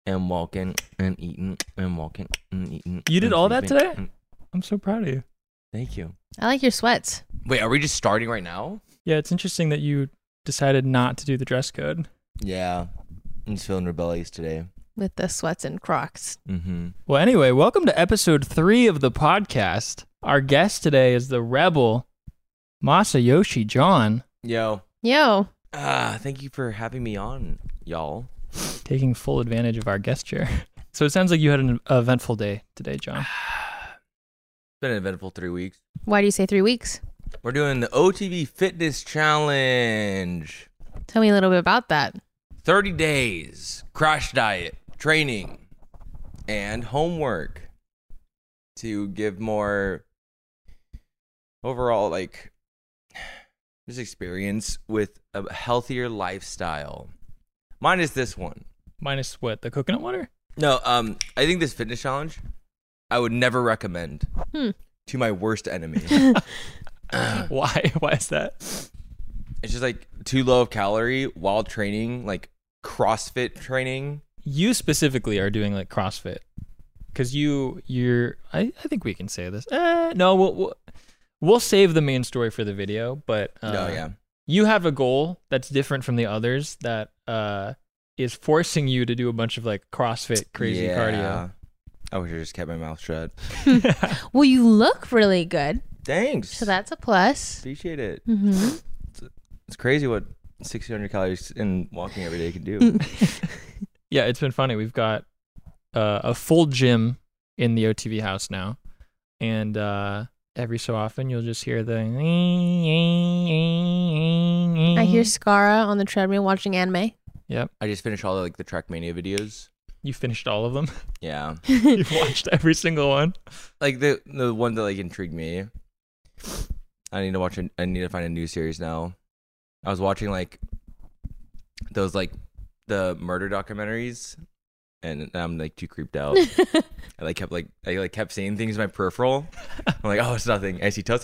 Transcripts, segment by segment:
and walking and eating and walking and eating. You did and all that sleeping. today? I'm so proud of you. Thank you. I like your sweats Wait, are we just starting right now? Yeah, it's interesting that you decided not to do the dress code. Yeah. I'm just feeling rebellious today. with the sweats and Crocs. Mm-hmm. Well, anyway, welcome to episode 3 of the podcast. Our guest today is the rebel Masayoshi John, Yo. Yo, Thank you for having me on, y'all. taking full advantage of our guest chair. So it sounds like you had an eventful day today, John. It's been an eventful 3 weeks. why do you say 3 weeks? We're doing the OTV Fitness Challenge. Tell me a little bit about that. 30 days, crash diet, training, and homework to give more overall, just experience with a healthier lifestyle. Minus this one. Minus what, the coconut water? No, I think this fitness challenge, I would never recommend to my worst enemy. Why? Why is that? It's just too low of calorie while training, CrossFit training. You specifically are doing CrossFit because you're. I think we can say this. No, we'll save the main story for the video. But you have a goal that's different from the others that is forcing you to do a bunch of CrossFit crazy cardio. I wish I just kept my mouth shut. Well, you look really good, Thanks. so that's a plus. Appreciate it. Mm-hmm. It's crazy what 600 calories in walking every day can do. Yeah, it's been funny. We've got a full gym in the OTV house now, and every so often you'll just hear the. I hear Skara on the treadmill watching anime. Yep, I just finished all the Trackmania videos. you finished all of them. Yeah. You've watched every single one. The one that intrigued me. I need to find a new series now. I was watching those the murder documentaries, and I'm too creeped out. I kept saying things in my peripheral. I'm like, oh, it's nothing. I see toast.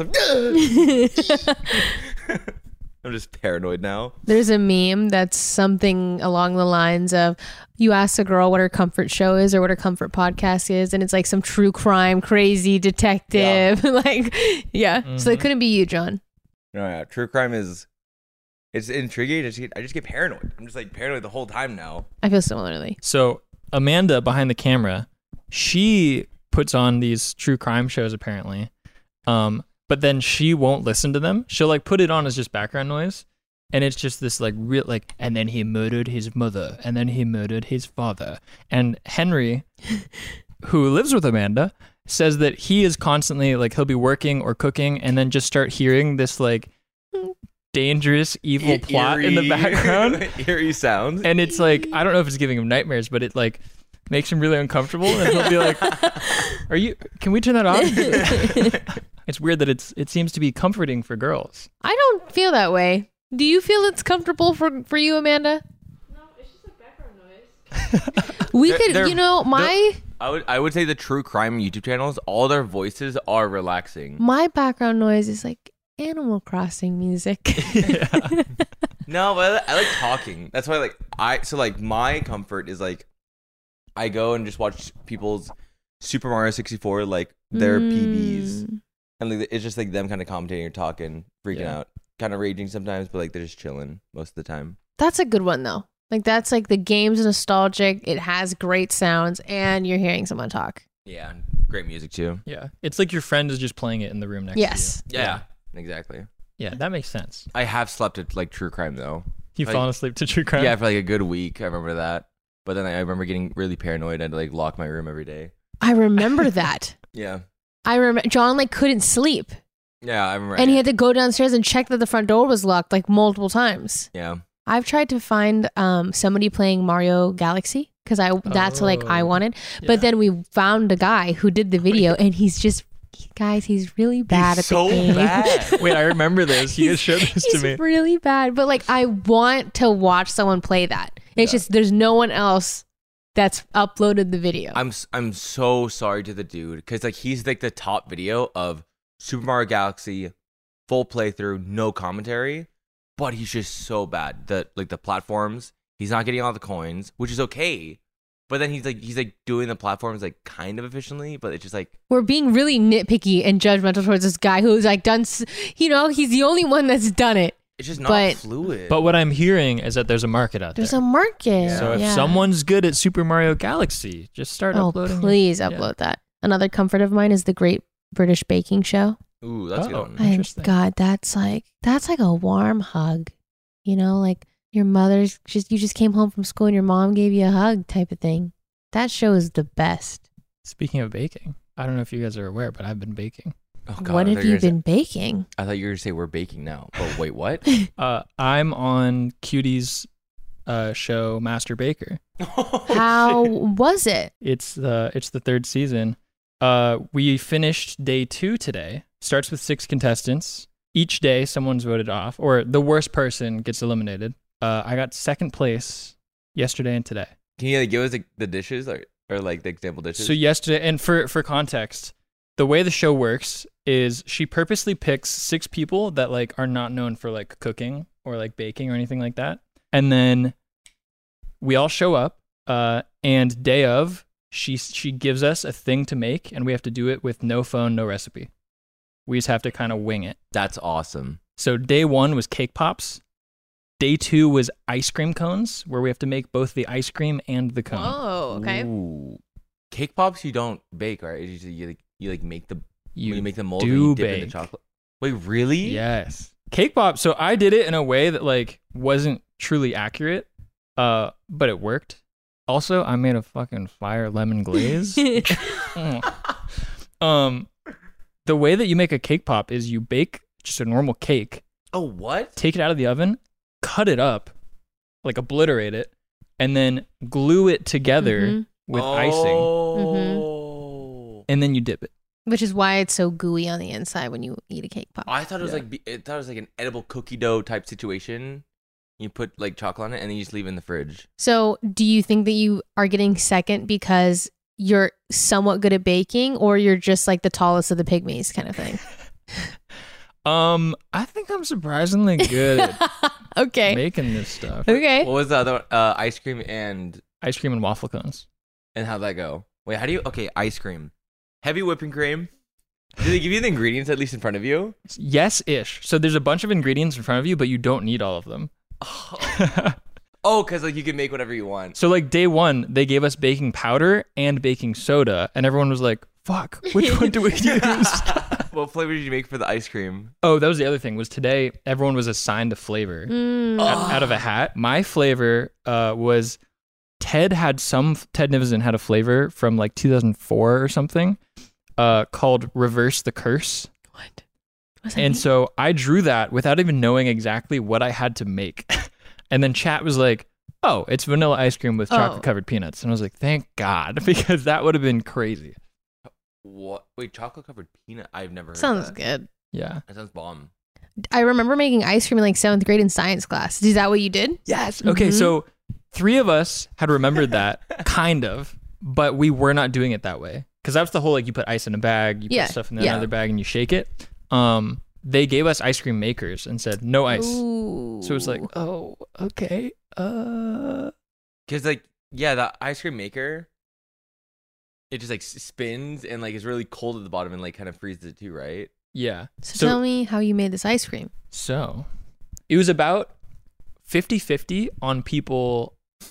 I'm just paranoid now. There's a meme that's something along the lines of, you ask a girl what her comfort show is or what her comfort podcast is, and it's some true crime, crazy detective. Yeah. So it couldn't be you, John. No, yeah, true crime it's intriguing. I just get paranoid. I'm just paranoid the whole time now. I feel similarly. So Amanda behind the camera, she puts on these true crime shows apparently, but then she won't listen to them. She'll put it on as just background noise, and it's just this real and then he murdered his mother, and then he murdered his father. And Henry, who lives with Amanda, says that he is constantly he'll be working or cooking, and then just start hearing this dangerous evil plot in the background. Eerie sounds. And it's I don't know if it's giving him nightmares, but it makes him really uncomfortable, and he'll be can we turn that off? It's weird that it seems to be comforting for girls. I don't feel that way. Do you feel it's comfortable for you, Amanda? No, it's just background noise. We They're- could, I would say the true crime YouTube channels, all their voices are relaxing. my background noise is Animal Crossing music. No, but I like talking. That's why my comfort is I go and just watch people's Super Mario 64 their PBs, and it's just them kind of commentating or talking, freaking out, kind of raging sometimes, but they're just chilling most of the time. That's a good one though. That's the game's nostalgic. It has great sounds, and you're hearing someone talk. Yeah, great music too. Yeah. It's your friend is just playing it in the room next Yes. Yeah, exactly. to you. Yeah, that makes sense. I have slept at true crime though. You've fallen asleep to true crime? Yeah, for a good week. I remember that. But then I remember getting really paranoid. I'd lock my room every day. I remember that. Yeah. I remember John couldn't sleep, Yeah, I remember. and he had to go downstairs and check that the front door was locked multiple times. Yeah. I've tried to find somebody playing Mario Galaxy because that's what I wanted. But then we found a guy who did the video, and he's really bad at the game. Bad. Wait, I remember this. You guys showed this to He's me. really bad. But I want to watch someone play that. It's just there's no one else that's uploaded the video. I'm so sorry to the dude because he's the top video of Super Mario Galaxy, full playthrough, no commentary, but he's just so bad. The platforms, he's not getting all the coins, which is okay, But then he's like doing the platforms like kind of efficiently, but it's just like We're being really nitpicky and judgmental towards this guy who's like done, he's the only one that's done it. it's just not But- fluid. But what I'm hearing is that there's a market out There's there. a market. So if yeah. someone's good at Super Mario Galaxy, just start Oh, uploading. please Yeah. upload that. Another comfort of mine is the Great British Baking Show. Ooh, that's a good Oh. one. And Interesting. God, that's like a warm hug. Like your mother's you just came home from school and your mom gave you a hug type of thing. That show is the best. Speaking of baking, I don't know if you guys are aware, but I've been baking. Oh, God, What I have thought you were gonna been baking? I thought you were gonna say we're baking now. But wait, what? I'm on Cutie's show, Master Baker. How was it? It's the third season. We finished day 2 today. Starts with 6 contestants. Each day, someone's voted off, or the worst person gets eliminated. I got second place yesterday and today. Can you like, give us like, the dishes or like the example dishes? So yesterday, and for context, the way the show works is she purposely picks 6 people that like are not known for like cooking or like baking or anything like that, and then we all show up. And day of, she gives us a thing to make, and we have to do it with no phone, no recipe. We just have to kind of wing it. That's awesome. So day 1 was cake pops. Day 2 was ice cream cones, where we have to make both the ice cream and the cone. Oh, okay. Ooh. Cake pops you don't bake, right? You like make the you make the mold and do you dip in bake. the chocolate. Wait, really? Yes. Cake pop. So I did it in a way that like wasn't truly accurate, but it worked. Also, I made a fucking fire lemon glaze. The way that you make a cake pop is you bake just a normal cake, Oh, what? take it out of the oven, cut it up, like obliterate it, and then glue it together Mhm. with icing, Oh. and then you dip it. Which is why it's so gooey on the inside when you eat a cake pop. I thought it was Yeah. I thought it was like an edible cookie dough type situation. You put like chocolate on it and then you just leave it in the fridge. So, do you think that you are getting second because you're somewhat good at baking, or you're just like the tallest of the pygmies kind of thing? I think I'm surprisingly good at Okay. making this stuff. Okay. What was the other one? Ice cream and Ice cream and waffle cones. how'd that go? Wait, how do you? Okay, ice cream, heavy whipping cream. Do they give you the ingredients at least in front of you? Yes-ish. So there's a bunch of ingredients in front of you, but you don't need all of them. Oh, because like you can make whatever you want. So like day 1, they gave us baking powder and baking soda, and everyone was like, fuck, which one do we use? What flavor did you make for the ice cream? Oh, that was the other thing, was today everyone was assigned a flavor Mm. out of a hat. My flavor was Ted Nivison had a flavor from like 2004 or something called Reverse the Curse. What? What's that And mean? so I drew that without even knowing exactly what I had to make. And then chat was like, oh, it's vanilla ice cream with chocolate covered peanuts. And I was like, thank God, because that would have been crazy. What? Wait, chocolate covered peanut? I've never heard Sounds that. good. Yeah. That sounds bomb. I remember making ice cream in like 7th grade in science class. Is that what you did? Yes. Okay, Mhm. so 3 of us had remembered that, kind of, but we were not doing it that way. Because that's the whole, like, you put ice in a bag, you Yeah, put stuff in yeah. another bag, and you shake it. They gave us ice cream makers and said, no ice. Ooh. So it was like, oh, okay. Because like, yeah, the ice cream maker, it just like spins and like is really cold at the bottom and like kind of freezes it too, right? Yeah. So tell me how you made this ice cream. So it was about 50-50 on people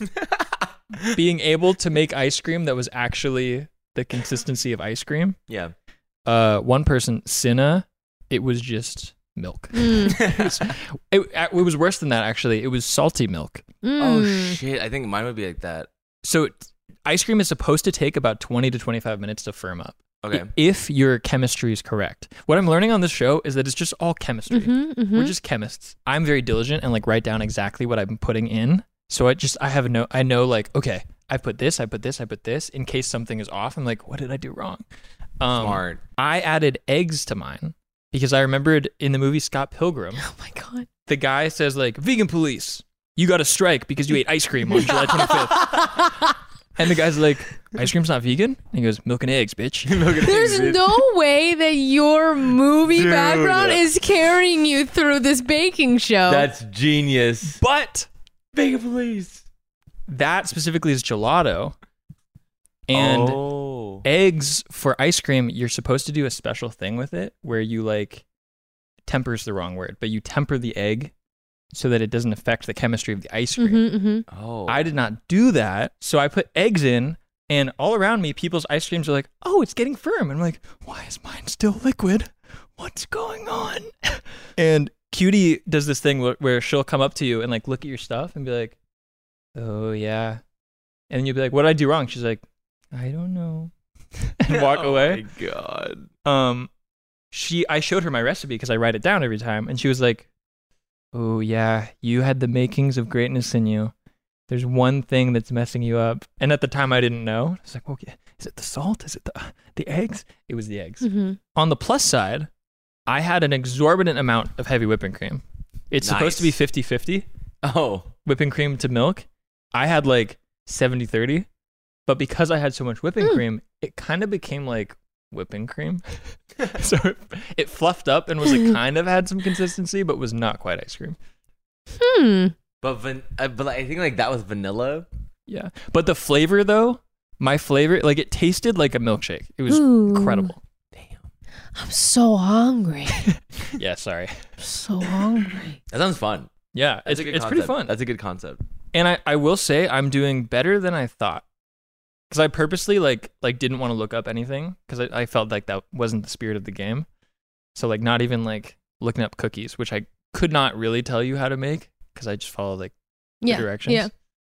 being able to make ice cream that was actually the consistency of ice cream. Yeah. One person, Cinna, it was just milk. Mm. It was worse than that, actually. It was salty milk. Oh Mm. shit! I think mine would be like that. So ice cream is supposed to take about 20 to 25 minutes to firm up. Okay. If your chemistry is correct. What I'm learning on this show is that it's just all chemistry. Mhm, mhm. We're just chemists. I'm very diligent and like write down exactly what I'm putting in. So I know like, okay, I put this in case something is off. I'm like, what did I do wrong? Smart. I added eggs to mine because I remembered in the movie Scott Pilgrim, Oh my god. the guy says like, vegan police, you got to strike because you ate ice cream on July 25th. And the guy's like, ice cream's not vegan? And he goes, milk and eggs, bitch. There's no way that your movie background is carrying you through this baking show. That's genius. But Vegan police. that specifically is gelato. And oh. eggs for ice cream, you're supposed to do a special thing with it where you like temper's the wrong word, but you temper the egg so that it doesn't affect the chemistry of the ice cream. Mm-hmm. Oh. I did not do that. So I put eggs in, and all around me, people's ice creams are like, oh, it's getting firm. And I'm like, why is mine still liquid? What's going on? And Cutie does this thing where she'll come up to you and like look at your stuff and be like, oh, yeah. And then you'll be like, what did I do wrong? She's like, I don't know. And walk away. Oh my God. I showed her my recipe because I write it down every time, and she was like, oh yeah, you had the makings of greatness in you. There's one thing that's messing you up. And at the time I didn't know. I was like, okay, is it the salt? Is it the eggs? It was the eggs. Mm-hmm. On the plus side, I had an exorbitant amount of heavy whipping cream. It's supposed to be 50-50 Oh. whipping cream to milk. I had like 70-30, but because I had so much whipping cream, it kind of became like whipping cream. So it fluffed up and was like kind of had some consistency, but was not quite ice cream. But I think like that was vanilla. Yeah. But the flavor though, my flavor, like it tasted like a milkshake. It was incredible. Damn. I'm so hungry. Yeah, sorry. I'm so hungry. That sounds fun. Yeah, That's it's a good pretty concept. fun. That's a good concept. And I will say I'm doing better than I thought. Because I purposely like didn't want to look up anything because I felt like that wasn't the spirit of the game. So like not even like looking up cookies, which I could not really tell you how to make because I just followed like the directions. Yeah.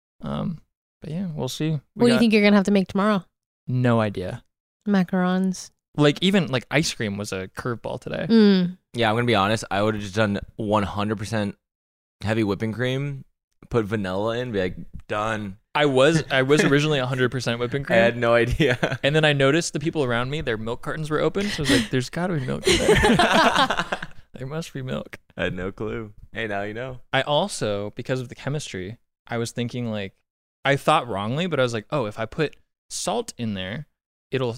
But yeah, we'll see. What do you think you're gonna have to make tomorrow? No idea. Macarons. Like even like ice cream was a curveball today. Yeah, I'm gonna be honest. I would have just done 100% heavy whipping cream, put vanilla in, be like done. I was originally 100% whipping I cream. had no idea. And then I noticed the people around me, their milk cartons were open. So I was like, there's got to be milk in there. There must be milk. I had no clue. Hey, now you know. I also, because of the chemistry, I was thinking like, I thought wrongly, but I was like, oh, if I put salt in there, it'll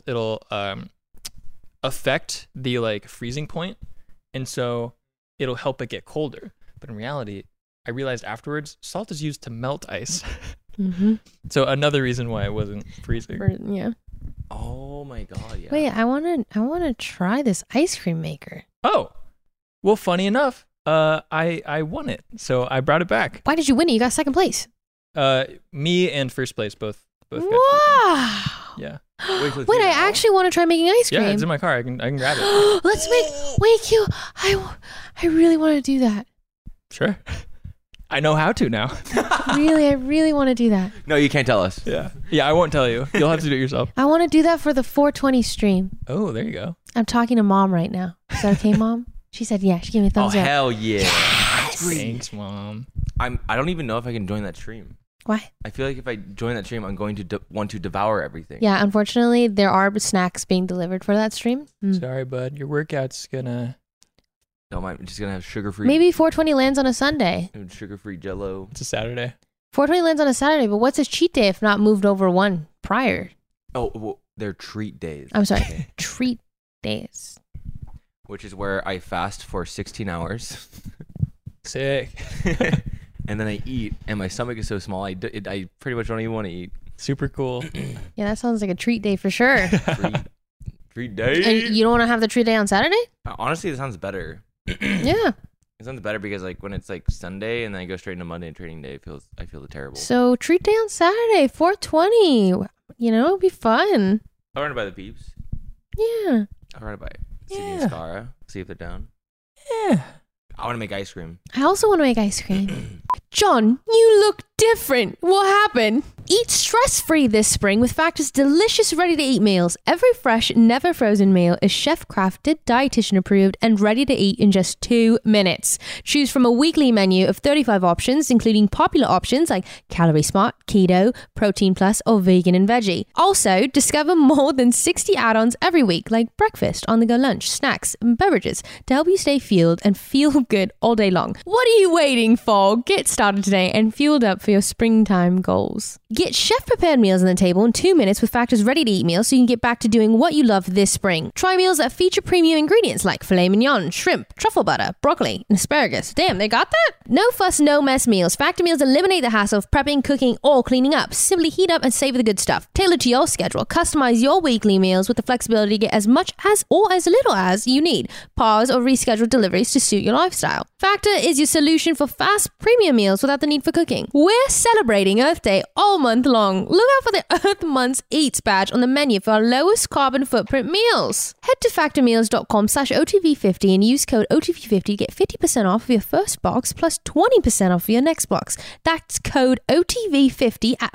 affect the like freezing point, and so it'll help it get colder. But in reality, I realized afterwards, salt is used to melt ice. Mm-hmm. So another reason why it wasn't freezing. Yeah. Oh my God. Yeah. Wait, I wanna try this ice cream maker. Oh, well, funny enough, I won it, so I brought it back. Why did you win it? You got second place. Me and first place both got Wow. yeah. Wait, I actually want to try making ice cream. Yeah, it's in my car. I can grab it. Let's make. Wait, Q. I really want to do that. Sure. I know how to now. I really want to do that. No, you can't tell us. Yeah, I won't tell you. You'll have to do it yourself. I want to do that for the 420 stream. Oh, there you go. I'm talking to Mom right now. Is that okay, Mom? She said, yeah. She gave me a Oh thumbs up. hell yeah. Yes. Thanks, Mom. I don't even know if I can join that stream. Why? I feel like if I join that stream, I'm going to want to devour everything. Yeah, unfortunately, there are snacks being delivered for that stream. Sorry, bud. Your workout's gonna. No, I'm just gonna have sugar-free. Maybe 420 lands on a Sunday. Sugar-free Jello. It's a Saturday. 420 lands on a Saturday, but what's a cheat day if not moved over one prior? Oh, well, they're treat days. I'm sorry, Okay. treat days. Which is where I fast for 16 hours. Sick. And then I eat, and my stomach is so small, I pretty much don't even want to eat. Super cool. Yeah, that sounds like a treat day for sure. Treat day. And you don't want to have the treat day on Saturday? Honestly, it sounds better. Yeah. It sounds better because like when it's like Sunday and then I go straight into Monday and training day, I feel terrible. So treat day on Saturday, 420. You know, it'd be fun. I'll run it by the peeps. Yeah. I'll run it by Sydney Yeah. and Skara. See if they're down. Yeah. I want to make ice cream. I also want to make ice cream. John, you look different. What happened? Eat stress-free this spring with Factor's delicious ready-to-eat meals. Every fresh, never frozen meal is chef-crafted, dietitian approved, and ready to eat in just 2 minutes. Choose from a weekly menu of 35 options, including popular options like Calorie Smart, Keto, Protein Plus, or Vegan and Veggie. Also, discover more than 60 add-ons every week, like breakfast, on-the-go lunch, snacks, and beverages to help you stay fueled and feel good all day long. What are you waiting for? Get started today and fueled up for your springtime goals. Get Get chef-prepared meals on the table in 2 minutes with Factor's ready-to-eat meals so you can get back to doing what you love this spring. Try meals that feature premium ingredients like filet mignon, shrimp, truffle butter, broccoli, and asparagus. Damn, they got that? No fuss, no mess meals. Factor meals eliminate the hassle of prepping, cooking, or cleaning up. Simply heat up and savor the good stuff. Tailored to your schedule. Customize your weekly meals with the flexibility to get as much as or as little as you need. Pause or reschedule deliveries to suit your lifestyle. Factor is your solution for fast premium meals without the need for cooking. We're celebrating Earth Day all month long. Look out for the Earth Month's Eats badge on the menu for our lowest carbon footprint meals. Head to factormeals.com/OTV50 and use code OTV50 to get 50% off of your first box plus 20% off of your next box. That's code OTV50 at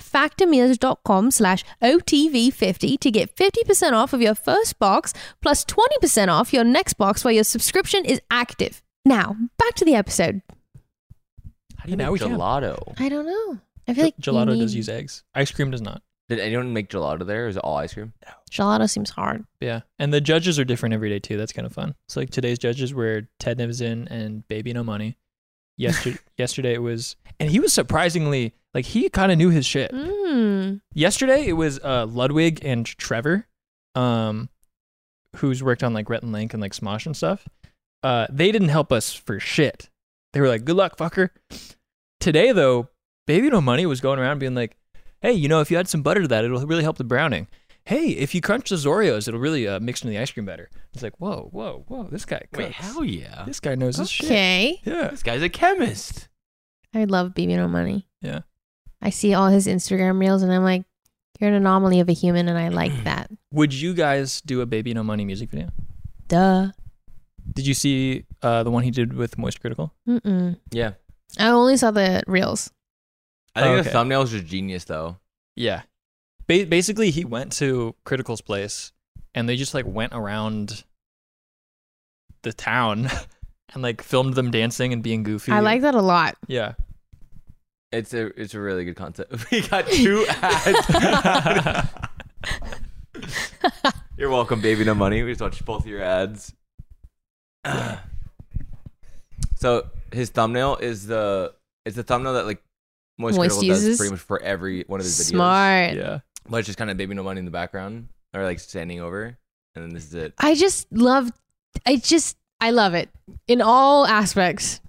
factormeals.com/OTV50 to get 50% off of your first box plus 20% off your next box while your subscription is active. Now, back to the episode. How do you Now make we can. gelato? I don't know. I feel like you Gelato need- does use eggs. Ice cream does not. Did anyone make gelato there? Or is it all ice cream? Gelato seems hard. Yeah. And the judges are different every day too. That's kind of fun. So like today's judges were Ted Nivison and Baby No Money. Yesterday it was, and he was surprisingly, like he kind of knew his shit. Yesterday it was Ludwig and Trevor, who's worked on like Rhett and Link and like Smosh and stuff. They didn't help us for shit. They were like, good luck, fucker. Today though, Baby No Money was going around being like, hey, you know, if you add some butter to that, it'll really help the browning. Hey, if you crunch those Oreos, it'll really mix into the ice cream better. It's like, whoa, this guy cooks. Wait, hell yeah. This guy knows his shit. Okay. Yeah. This guy's a chemist. I love Baby No Money. Yeah. I see all his Instagram reels and I'm like, you're an anomaly of a human and I like that. Would you guys do a Baby No Money music video? Duh. Did you see the one he did with Moist Critical? Mm-mm. Yeah. I only saw the reels. I think Oh, the okay. thumbnails are genius though. Yeah. Basically, he went to Critical's place and they just like went around the town and like filmed them dancing and being goofy. I like that a lot. Yeah. It's a really good concept. We got 2 ads. You're welcome, Baby No Money. We just watched both your ads. So his thumbnail is the thumbnail that like Moist Moist Critical does uses? pretty much for every one of his videos. Smart. Yeah. But it's just kind of Baby No Money in the background or like standing over, and then this is it. I love it in all aspects.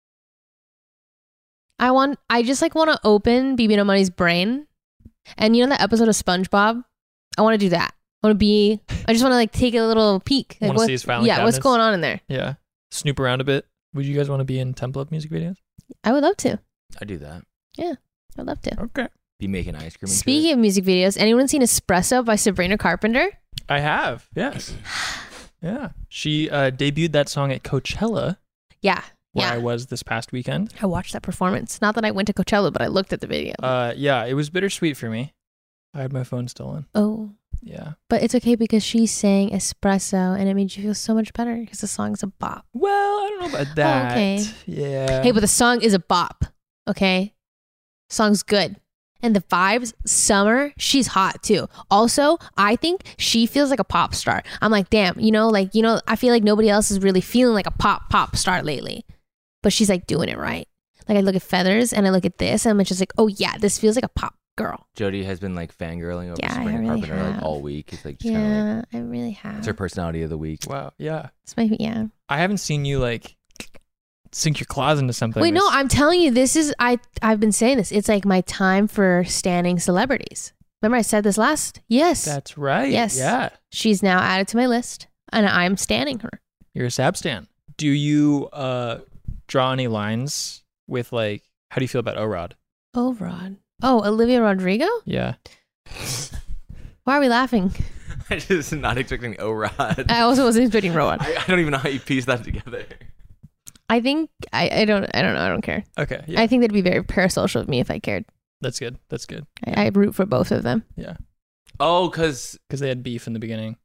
I just like want to open Baby No Money's brain. And you know that episode of SpongeBob? I want to do that. I just want to like take a little peek. Like, Wanna see his filing what's cabinets? going on in there? Yeah. Snoop around a bit. Would you guys want to be in Temple Up music videos? I would love to. I do that. I'd love to. Okay. Be making ice cream. Speaking of music videos, anyone seen Espresso by Sabrina Carpenter? I have. Yes. Yeah. She debuted that song at Coachella, Yeah. where Yeah. I was this past weekend. I watched that performance. Not that I went to Coachella, but I looked at the video. Yeah, it was bittersweet for me. I had my phone still on. Oh. Yeah. But it's okay because she sang Espresso and it made you feel so much better because the song's a bop. Well, I don't know about that. Okay. Yeah. Hey, but the song is a bop. Okay? Song's good. And the vibes, Summer, she's hot too. Also, I think she feels like a pop star. I'm like, damn, I feel like nobody else is really feeling like a pop star lately. But she's like doing it right. Like I look at Feathers and I look at this and I'm just like, oh yeah, this feels like a pop girl. Jody has been like fangirling over Yeah, I Sabrina really Carpenter like have. all week. It's like just kind of like Yeah, I really have. it's her personality of the week. Wow. Yeah. It's my, yeah. I haven't seen you like sink your claws into something. Wait, no, This- I'm telling you, this is I've been saying this. It's like my time for standing celebrities. Remember I said this last? Yes. That's right. Yes. Yeah. She's now added to my list and I'm standing her. You're a Sab stan. Do you draw any lines with like, how do you feel about O-Rod? Oh, Rod. Oh, Olivia Rodrigo? Yeah. Why are we laughing? I just not expecting O-Rod. I also wasn't expecting Rod. I don't even know how you piece that together. I think I don't know. I don't care. Okay. Yeah. I think that'd be very parasocial of me if I cared. That's good. That's good. I root for both of them. Yeah. Oh, because Because they had beef in the beginning.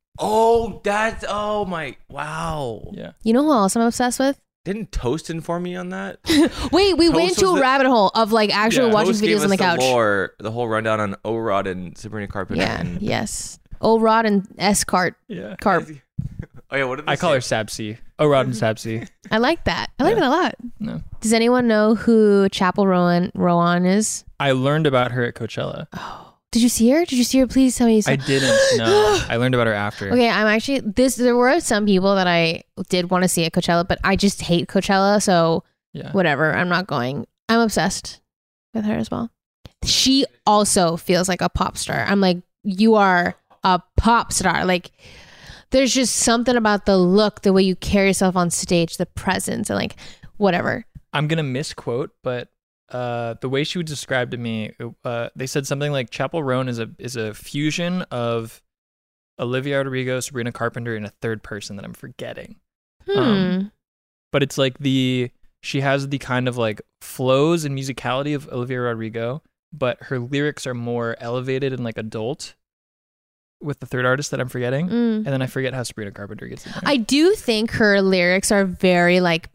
oh my wow. Yeah. You know who else I'm obsessed with? Didn't Toast inform me on that? Wait, we Toast went into was a the- rabbit hole of like actually Yeah. watching Toast gave videos on the us couch. the whole rundown on O-Rod and Sabrina Carpenter. Yeah. And Yes. Old Rod and S Cart. Yeah. Carp. Oh yeah, what did they I call say? her Sab C. O-Rod and Sapsi. I like that. I like Yeah. that a lot. No. Does anyone know who Chapel Rowan is? I learned about her at Coachella. Oh, did you see her? Did you see her? Please tell me you saw. I didn't. No, I learned about her after. Okay, I'm actually There were some people that I did want to see at Coachella, but I just hate Coachella, so Yeah. whatever. I'm not going. I'm obsessed with her as well. She also feels like a pop star. I'm like, you are a pop star. Like, there's just something about the look, the way you carry yourself on stage, the presence, and like whatever. I'm gonna misquote, but the way she would describe to me, they said something like Chapel Roan is a fusion of Olivia Rodrigo, Sabrina Carpenter, and a third person that I'm forgetting. But it's like she has the kind of like flows and musicality of Olivia Rodrigo, but her lyrics are more elevated and like adult with the third artist that I'm forgetting. And then I forget how Sabrina Carpenter gets in there. I do think her lyrics are very like,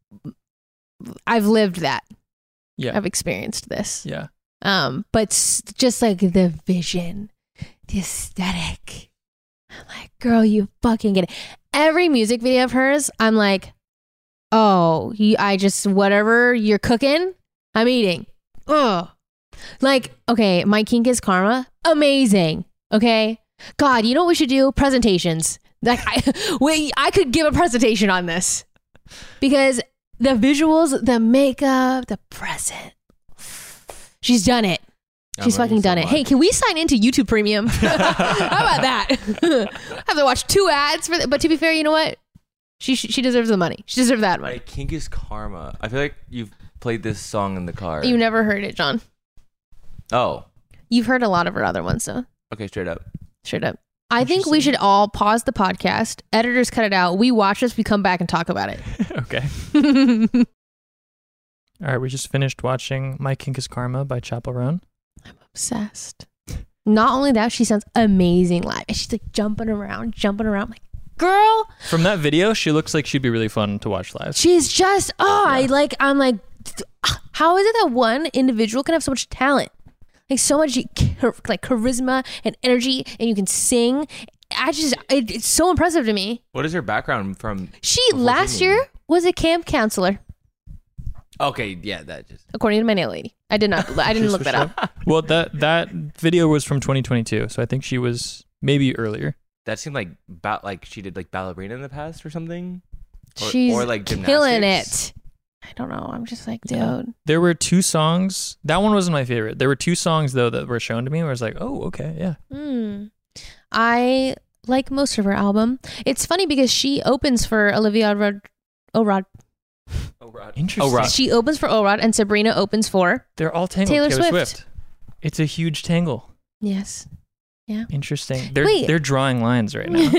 I've lived that. Yeah. I've experienced this. Yeah. But just like the vision, the aesthetic. I'm like, girl, you fucking get it. Every music video of hers, I'm like, oh, I just, whatever you're cooking, I'm eating. Oh, like, okay, My Kink is Karma. Amazing. Okay. God, you know what we should do? Presentations. Like, I could give a presentation on this because the visuals, the makeup, the present. She's done it. She's fucking done it. Hey, can we sign into YouTube Premium? How about that? I have to watch 2 ads for that. But to be fair, you know what? She deserves the money. She deserves that money. My Kink is Karma. I feel like you've played this song in the car. You never heard it, John. Oh. You've heard a lot of her other ones, though. Okay, straight up. Straight up. I think we should all pause the podcast. Editors cut it out. We watch this. We come back and talk about it. Okay. All right, we just finished watching My Kink is Karma by Chapel Roan. I'm obsessed. Not only that, she sounds amazing live. And she's like jumping around. I'm like, girl. From that video, she looks like she'd be really fun to watch live. She's just, I'm like, how is it that one individual can have so much talent? Like so much like charisma and energy, and you can sing. It's so impressive to me. What is her background from? She last year was a camp counselor, Okay, yeah, that just. according to my nail lady. I didn't look that up. Well, that video was from 2022, so I think she was maybe earlier. That seemed like she did like ballerina in the past or something. She's or like killing gymnastics. it. I don't know. I'm just like, dude. Yeah. There were 2 songs. That one wasn't my favorite. There were 2 songs though that were shown to me where I was like, oh, okay, yeah. I like most of her album. It's funny because she opens for Olivia O-Rod. Interesting. She opens for O-Rod and Sabrina opens for They're all tangled. Taylor Taylor Swift. Swift. It's a huge tangle. yes. Interesting. Wait. They're drawing lines right now.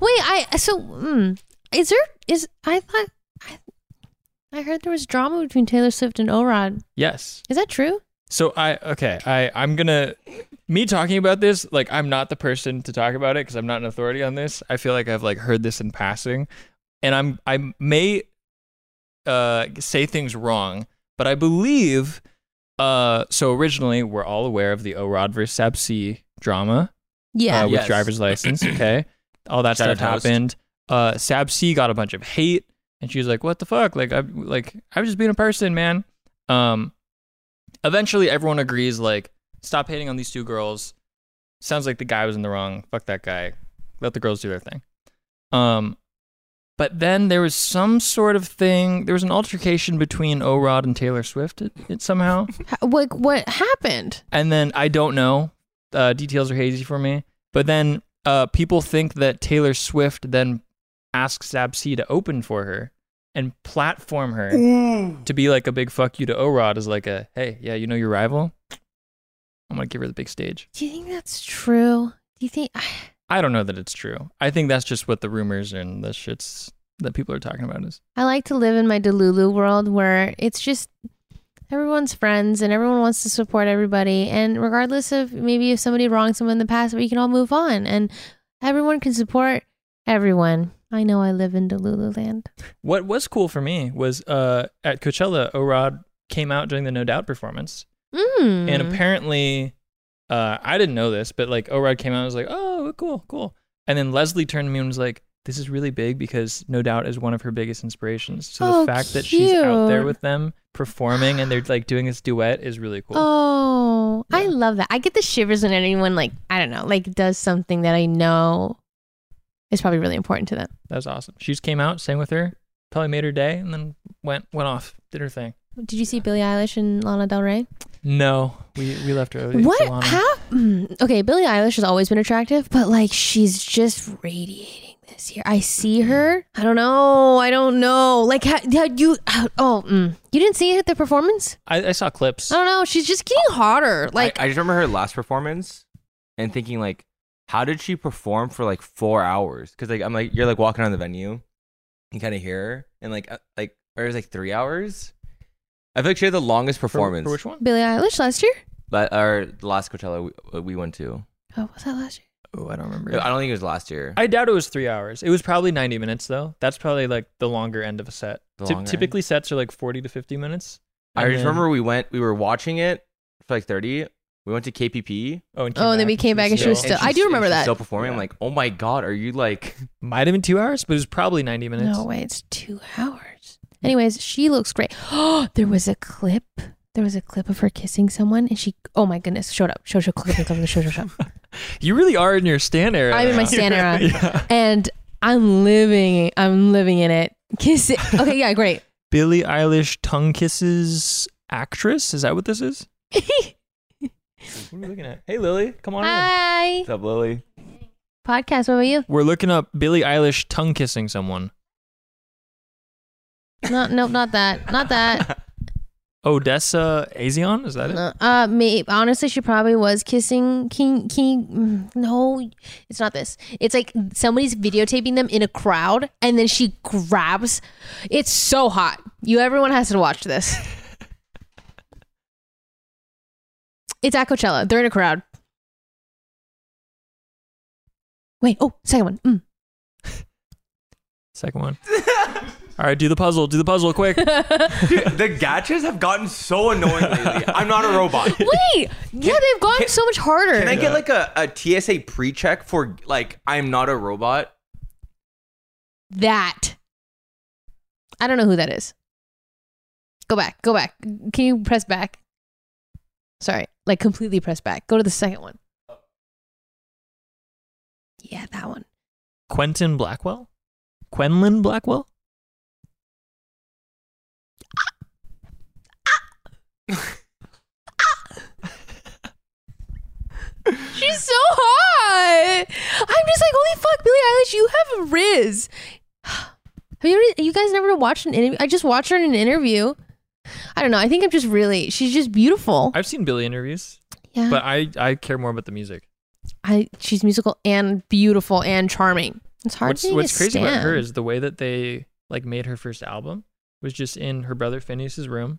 I heard there was drama between Taylor Swift and O-Rod. Yes. Is that true? So I'm gonna, me talking about this, like I'm not the person to talk about it because I'm not an authority on this. I feel like I've like heard this in passing, and I may say things wrong, but I believe so originally we're all aware of the O-Rod versus Sapsi drama. Yeah. With Yes. driver's license. Okay. All that Shout stuff out Toast. happened. Sapsi got a bunch of hate, and she was like, what the fuck? I was just being a person, man. Eventually everyone agrees, like, stop hating on these 2 girls. Sounds like the guy was in the wrong. Fuck that guy. Let the girls do their thing. But then there was some sort of thing. There was an altercation between O-Rod and Taylor Swift it somehow. What happened? And then I don't know. Details are hazy for me. But then people think that Taylor Swift then asked Sapsi to open for her and platform her to be like a big fuck you to O-Rod as like a, hey, yeah, you know your rival? I'm going to give her the big stage. Do you think that's true? Do you think... I don't know that it's true. I think that's just what the rumors and the shits that people are talking about is. I like to live in my Delulu world where it's just everyone's friends and everyone wants to support everybody. And regardless of maybe if somebody wronged someone in the past, we can all move on and everyone can support everyone. I know I live in Delulu land. What was cool for me was at Coachella, O-Rod came out during the No Doubt performance. And apparently, I didn't know this, but like O-Rod came out and was like, oh, cool. And then Leslie turned to me and was like, this is really big because No Doubt is one of her biggest inspirations. So Oh, the fact that she's out there cute. with them performing and they're like doing this duet is really cool. Oh, I Yeah. love that. I get the shivers when anyone like, I don't know, like does something that I know is probably really important to them. That was awesome. She just came out, sang with her, probably made her day, and then went off, did her thing. Did you see Billie Eilish and Lana Del Rey? No, we left her. What? Solana. How? Okay, Billie Eilish has always been attractive, but like she's just radiating this year. I see her. I don't know. Like, how you? You didn't see it at the performance? I saw clips. I don't know. She's just getting hotter. Like, I just remember her last performance and thinking like, how did she perform for like 4 hours? Because like I'm like you're like walking around the venue, you kind of hear her, and like or it was like 3 hours. I feel like she had the longest performance. For which one? Billie Eilish last year. Or the last Coachella we went to. Oh, was that last year? Oh, I don't remember. I don't think it was last year. I doubt it was 3 hours. It was probably 90 minutes though. That's probably like the longer end of a set. The longer Typically sets are like 40 to 50 minutes. I And just then- remember we were watching it for like 30. We went to KPP. and then we came back and she was still. I do remember she's that. still performing. Yeah. I'm like, oh my god, are you like? Might have been 2 hours, but it was probably 90 minutes. No way, it's 2 hours. Anyways, she looks great. Oh, there was a clip. There was a clip of her kissing someone, and she. Oh my goodness! Show. Show. You really are in your Stan era. I'm in my now. Stan era. Yeah. And I'm living in it. Kiss it. Okay, yeah, great. Billie Eilish tongue kisses actress. Is that what this is? What are we looking at? Hey, Lily, come on in. Hi. What's up, Lily? Podcast. What about you? We're looking up Billie Eilish tongue kissing someone. No, not that. Not that. Odessa Azion? Is that it? Me. Honestly, she probably was kissing King. No, it's not this. It's like somebody's videotaping them in a crowd, and then she grabs. It's so hot. Everyone has to watch this. It's at Coachella. They're in a crowd. Wait. Oh, second one. Second one. All right, do the puzzle quick. Dude, the gachas have gotten so annoying lately. I'm not a robot. Wait. Yeah, they've gotten so much harder. Can I get like a TSA pre-check for like I'm not a robot? That. I don't know who that is. Go back. Can you press back? Sorry, like completely press back. Go to the second one. Yeah, that one. Quentin Blackwell? Quenlin Blackwell? She's so hot. I'm just like, holy fuck, Billie Eilish, you have Riz. Have you guys never watched an interview? I just watched her in an interview. I don't know. I think she's just beautiful. I've seen Billie interviews, Yeah. but I care more about the music. She's musical and beautiful and charming. It's hard to What's crazy about her stand. is the way that they like made her first album was just in her brother Phineas's room.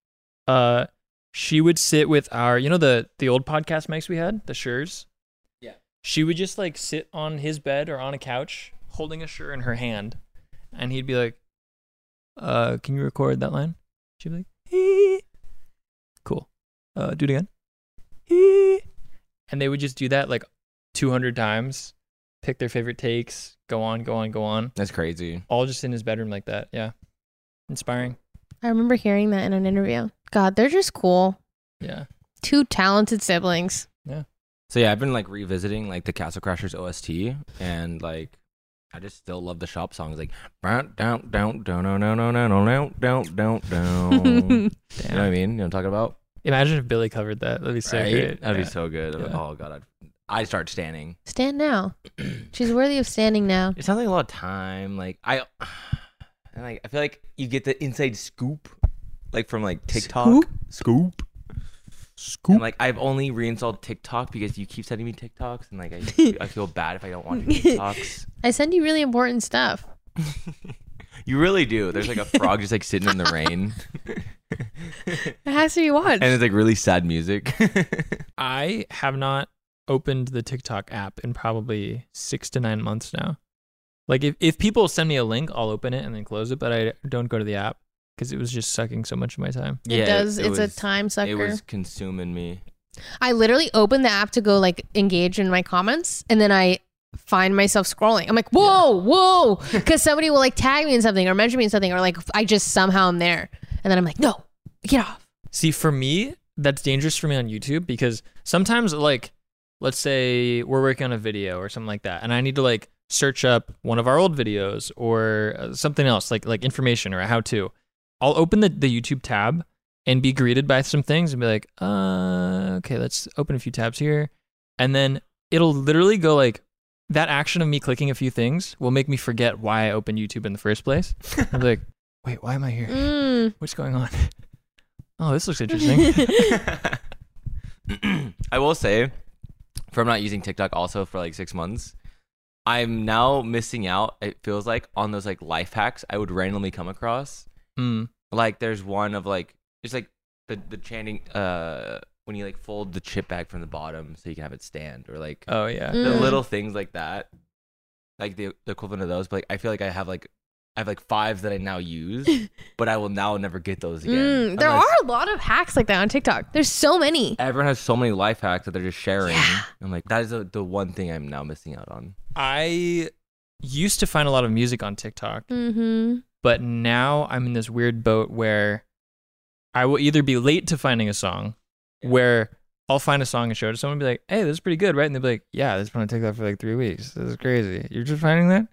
She would sit with our, the old podcast mics we had, the Sures. Yeah. She would just like sit on his bed or on a couch holding a Shure in her hand, and he'd be like, can you record that line? She'd be like, "Hee." Cool. Do it again. Hee. And they would just do that like 200 times, pick their favorite takes, go on, That's crazy. all just in his bedroom like that. Yeah. Inspiring. I remember hearing that in an interview. God, they're just cool. Yeah. Two talented siblings. So yeah, I've been like revisiting like the Castle Crashers OST, and like I just still love the shop songs like down down down down down down down down down down. You know what I mean? You know what I'm talking about? Imagine if Billy covered that. That'd be so Right? great. That'd Yeah. be so good. Yeah. Oh god, I'd start standing. Stand now. She's worthy of standing now. It sounds like a lot of time. Like I feel like you get the inside scoop, like from like TikTok. Scoop. And like I've only reinstalled TikTok because you keep sending me TikToks, and like I feel bad if I don't watch your TikToks. I send you really important stuff. You really do. There's like a frog just like sitting in the rain, It has to be watched. and it's like really sad music. I have not opened the TikTok app in probably 6 to 9 months now. Like if people send me a link, I'll open it and then close it, but I don't go to the app because it was just sucking so much of my time. It does. It's a was- time sucker. It was consuming me. I literally opened the app to go like engage in my comments, and then I find myself scrolling. I'm like, whoa, because somebody will like tag me in something or mention me in something, or like I just somehow am there, and then I'm like, no, get off. See, for me, that's dangerous for me on YouTube because sometimes, like, let's say we're working on a video or something like that, and I need to like search up one of our old videos or something else, like information or a how-to. I'll open the YouTube tab and be greeted by some things and be like, okay, let's open a few tabs here, and then it'll literally go like that action of me clicking a few things will make me forget why I opened YouTube in the first place. I'm like, wait, why am I here? What's going on? Oh, this looks interesting. I will say, from not using TikTok also for like 6 months, I'm now missing out, it feels like, on those like life hacks I would randomly come across. Like there's one of like, it's like the chanting, when you like fold the chip bag from the bottom so you can have it stand, or like Oh yeah. the little things like that, like the equivalent of those. But like I feel like I have like 5 that I now use, but I will now never get those again. There Unless- are a lot of hacks like that on TikTok. There's so many. Everyone has so many life hacks that they're just sharing. Yeah. I'm like, that is the one thing I'm now missing out on. I used to find a lot of music on TikTok, Mm-hmm. but now I'm in this weird boat where I will either be late to finding a song, where I'll find a song and show it to someone and be like, hey, this is pretty good, right? And they'll be like, yeah, this has been on TikTok for like 3 weeks. This is crazy. You're just finding that?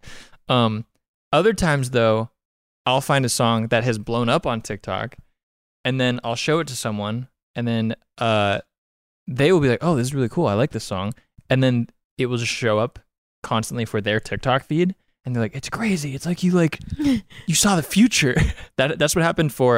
Other times, though, I'll find a song that has blown up on TikTok, and then I'll show it to someone, and then they will be like, oh, this is really cool. I like this song. And then it will just show up constantly for their TikTok feed, and they're like, it's crazy. It's like you saw the future. That's what happened for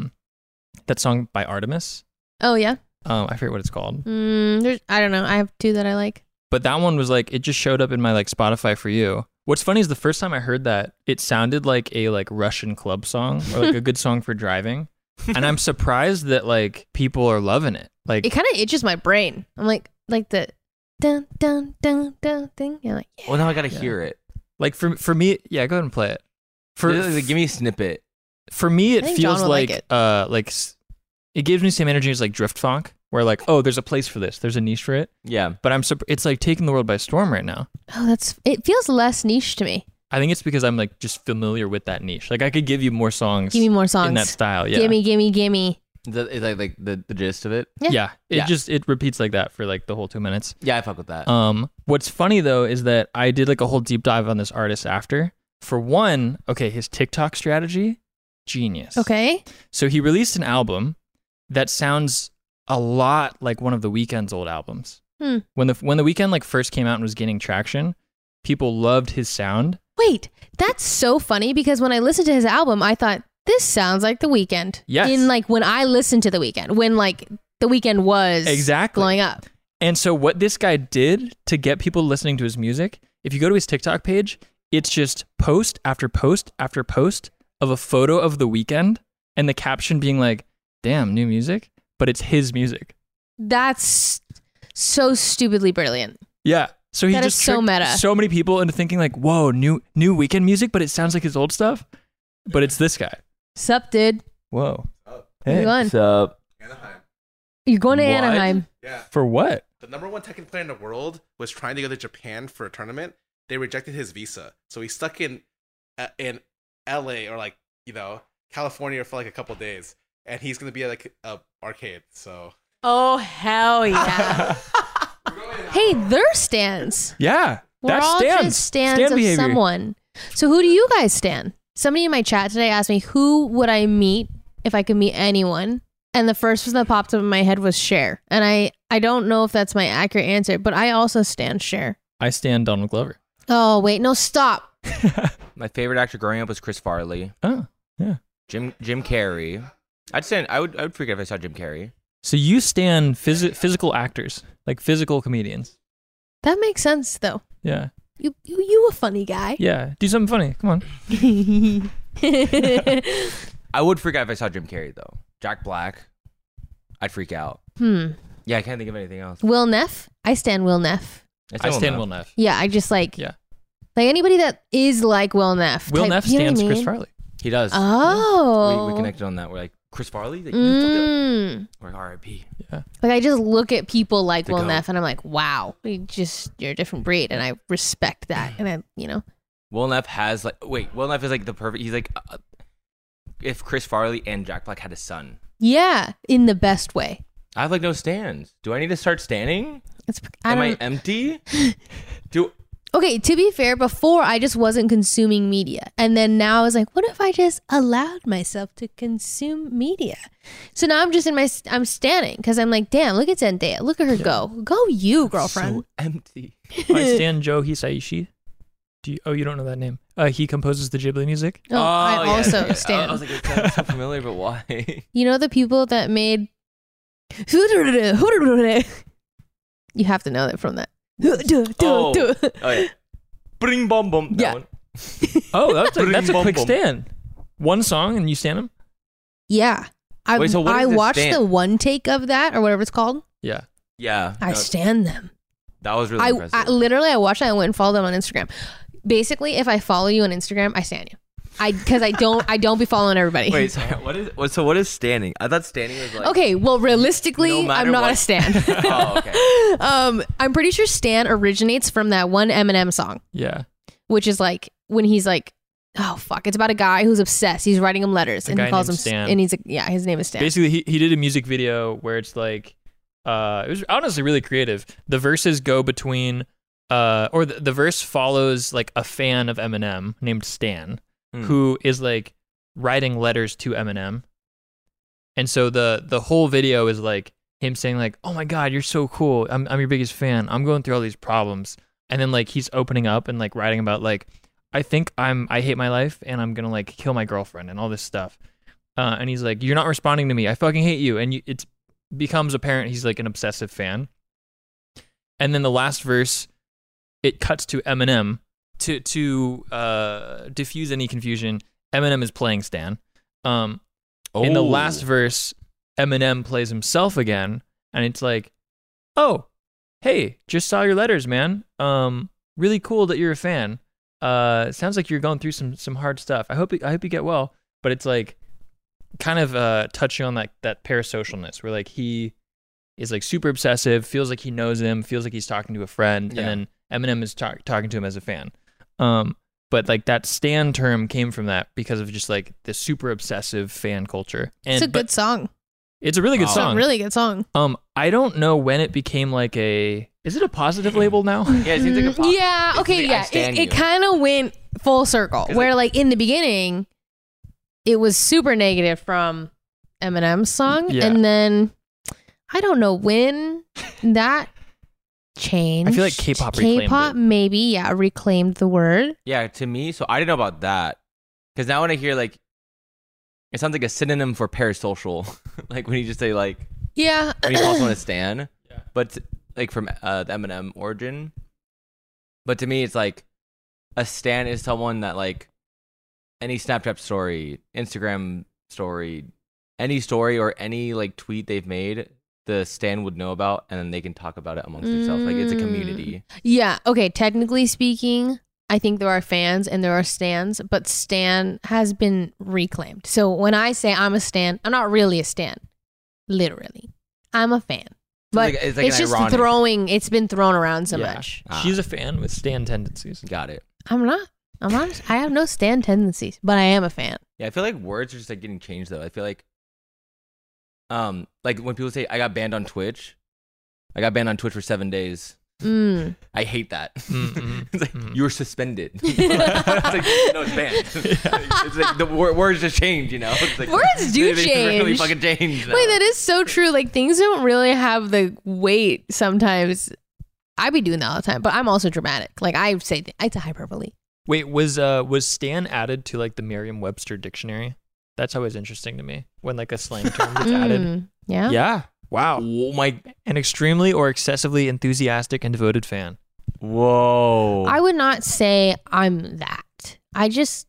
that song by Artemis. Oh yeah. I forget what it's called. I don't know. I have 2 that I like. But that one was like, it just showed up in my like Spotify for you. What's funny is the first time I heard that, it sounded like a like Russian club song or like a good song for driving. And I'm surprised that like people are loving it. Like It kind of itches my brain. I'm like the dun dun dun dun thing. You're like, yeah. Well, now I gotta hear it. like for me, yeah, go ahead and play it. Like, give me a snippet. For me, I it think feels John will like like it gives me the same energy as like drift funk, where like, oh, there's a place for this, there's a niche for it. Yeah. But it's like taking the world by storm right now. Oh, it feels less niche to me. I think it's because I'm like just familiar with that niche. Like I could give you more songs. Give me more songs in that style. Yeah. Gimme. Is like the gist of it? Yeah. It repeats like that for like the whole 2 minutes. Yeah, I fuck with that. What's funny though is that I did like a whole deep dive on this artist after. For one, okay, his TikTok strategy, genius. Okay. So he released an album that sounds a lot like one of the Weeknd's old albums. When the Weeknd like first came out and was gaining traction, people loved his sound. Wait, that's so funny because when I listened to his album, I thought this sounds like The Weeknd. Yes. In like when I listened to The Weeknd, when like The Weeknd was Exactly. blowing up. And so what this guy did to get people listening to his music, if you go to his TikTok page, it's just post after post after post of a photo of The Weeknd and the caption being like, damn, new music, but it's his music. That's so stupidly brilliant. Yeah. So he That just is so tricked meta. so many people into thinking like, whoa, new Weeknd music, but it sounds like his old stuff. But it's this guy. Sup, dude? Whoa. Where you going? What's up? Anaheim. You're going to What? Anaheim. Yeah. For what? The number 1 Tekken player in the world was trying to go to Japan for a tournament. They rejected his visa. So he's stuck in LA or like, California for like a couple days. And he's going to be at like a arcade. So Oh, hell yeah. Hey, they're stands. Yeah. We're That's all stands. just stands Stand of behavior. someone. So who do you guys stand? Somebody in my chat today asked me, who would I meet if I could meet anyone? And the first person that popped up in my head was Cher. And I don't know if that's my accurate answer, but I also stand Cher. I stand Donald Glover. Oh, wait, no, stop. My favorite actor growing up was Chris Farley. Oh, yeah. Jim Carrey. I would freak out if I saw Jim Carrey. So you stand physical actors, like physical comedians. That makes sense, though. Yeah. You a funny guy. Yeah. Do something funny. Come on. I would freak out if I saw Jim Carrey though. Jack Black. I'd freak out. Yeah, I can't think of anything else. Will Neff? I stand Will Neff. I stand Will Neff. Yeah, I just like... Yeah. Like anybody that is like Will Neff. Will type- Neff you know what I stands Chris mean? Farley. He does. Oh. We connected on that. We're like Chris Farley, like, you fucked up. Mm. Or R.I.P. Like I just look at people like The Will goat. Neff and I'm like, wow, you're a different breed, and I respect that. And I, Will Neff has like Will Neff is like the perfect. He's like if Chris Farley and Jack Black had a son. yeah, in the best way. I have like no stands. Do I need to start standing? I Am I don't. empty? Okay, to be fair, before I just wasn't consuming media. And then now I was like, what if I just allowed myself to consume media? So now I'm just I'm standing because I'm like, damn, look at Zendaya. Look at her go. Go you, girlfriend. So empty. I stand Joe Hisaishi. You don't know that name? He composes the Ghibli music. Oh, I yeah, also yeah. stand. I was like, it sounds so familiar, but why? You know the people that made... You have to know that from that. Oh yeah. Bring bom bom. Yeah. One. Oh, that's a Bring quick bum bum. stand. One song and you stand him? Yeah. Wait, so what I is the watched stand? the one take of that or whatever it's called. Yeah. Yeah. I no, stand them. that was really I impressive. literally I watched that and went and followed them on Instagram. Basically, if I follow you on Instagram, I stand you. Because I don't be following everybody. Wait, sorry, what is standing? I thought standing was like Okay, well, realistically, No matter I'm not what. a stan. Oh, okay. I'm pretty sure stan originates from that one Eminem song, Yeah. which is like when he's like, oh fuck, it's about a guy who's obsessed. He's writing him letters, A and guy he calls him named Stan. and he's like, yeah, his name is Stan. Basically, he did a music video where it's like, it was honestly really creative. The verses go between, or the verse follows like a fan of Eminem named Stan, who is like writing letters to Eminem. And so the whole video is like him saying like, oh my God, you're so cool. I'm your biggest fan. I'm going through all these problems. And then like he's opening up and like writing about like, I think I hate my life and I'm going to like kill my girlfriend and all this stuff. And he's like, you're not responding to me. I fucking hate you. And it becomes apparent he's like an obsessive fan. And then the last verse, it cuts to Eminem to diffuse any confusion. Eminem is playing Stan. In the last verse, Eminem plays himself again, and it's like, oh, hey, just saw your letters, man. Really cool that you're a fan. Sounds like you're going through some hard stuff. I hope you get well. But it's like kind of touching on that parasocialness where like he is like super obsessive, feels like he knows him, feels like he's talking to a friend, Yeah. and then Eminem is talking to him as a fan. But like that stan term came from that because of just like the super obsessive fan culture. And It's a good song. It's a really good It's song. a really good song. I don't know when it became like is it a positive label now? Yeah, it seems like a pop. Yeah, It's okay, like, I yeah. stan It you. kind of went full circle. 'Cause, Where like in the beginning, it was super negative from Eminem's song, Yeah. and then I don't know when that changed. I feel like K-pop reclaimed K-pop it. maybe, yeah, reclaimed the word. Yeah, to me, so I didn't know about that. Because now when I hear like, it sounds like a synonym for parasocial. Like when you just say like, Yeah. when you call someone a stan. Yeah. But like from the Eminem origin. But to me, it's like a stan is someone that like any Snapchat story, Instagram story, any story or any like tweet they've made, the stan would know about, and then they can talk about it amongst themselves. Like it's a community. Yeah. Okay. Technically speaking, I think there are fans and there are stans, but stan has been reclaimed. So when I say I'm a stan, I'm not really a stan. Literally, I'm a fan. But It's like it's an just ironic- it's been thrown around so Yeah. much. She's a fan with stan tendencies. Got it. I'm not. I have no stan tendencies, but I am a fan. Yeah, I feel like words are just like getting changed though. I feel like when people say I got banned on Twitch, I got banned on Twitch for 7 days. Mm. I hate that. Mm-mm. It's like Mm. you're suspended. It's like, no, it's banned. It's like the words just change, you know. It's like, Words do they really change. fucking change. now. Wait, that is so true. Like things don't really have the weight sometimes. I be doing that all the time, but I'm also dramatic. Like I say, it's a hyperbole. Wait, was stan added to like the Merriam-Webster dictionary? That's always interesting to me when like a slang term gets added. Mm, yeah. Yeah. Wow. Oh my! An extremely or excessively enthusiastic and devoted fan. Whoa! I would not say I'm that. I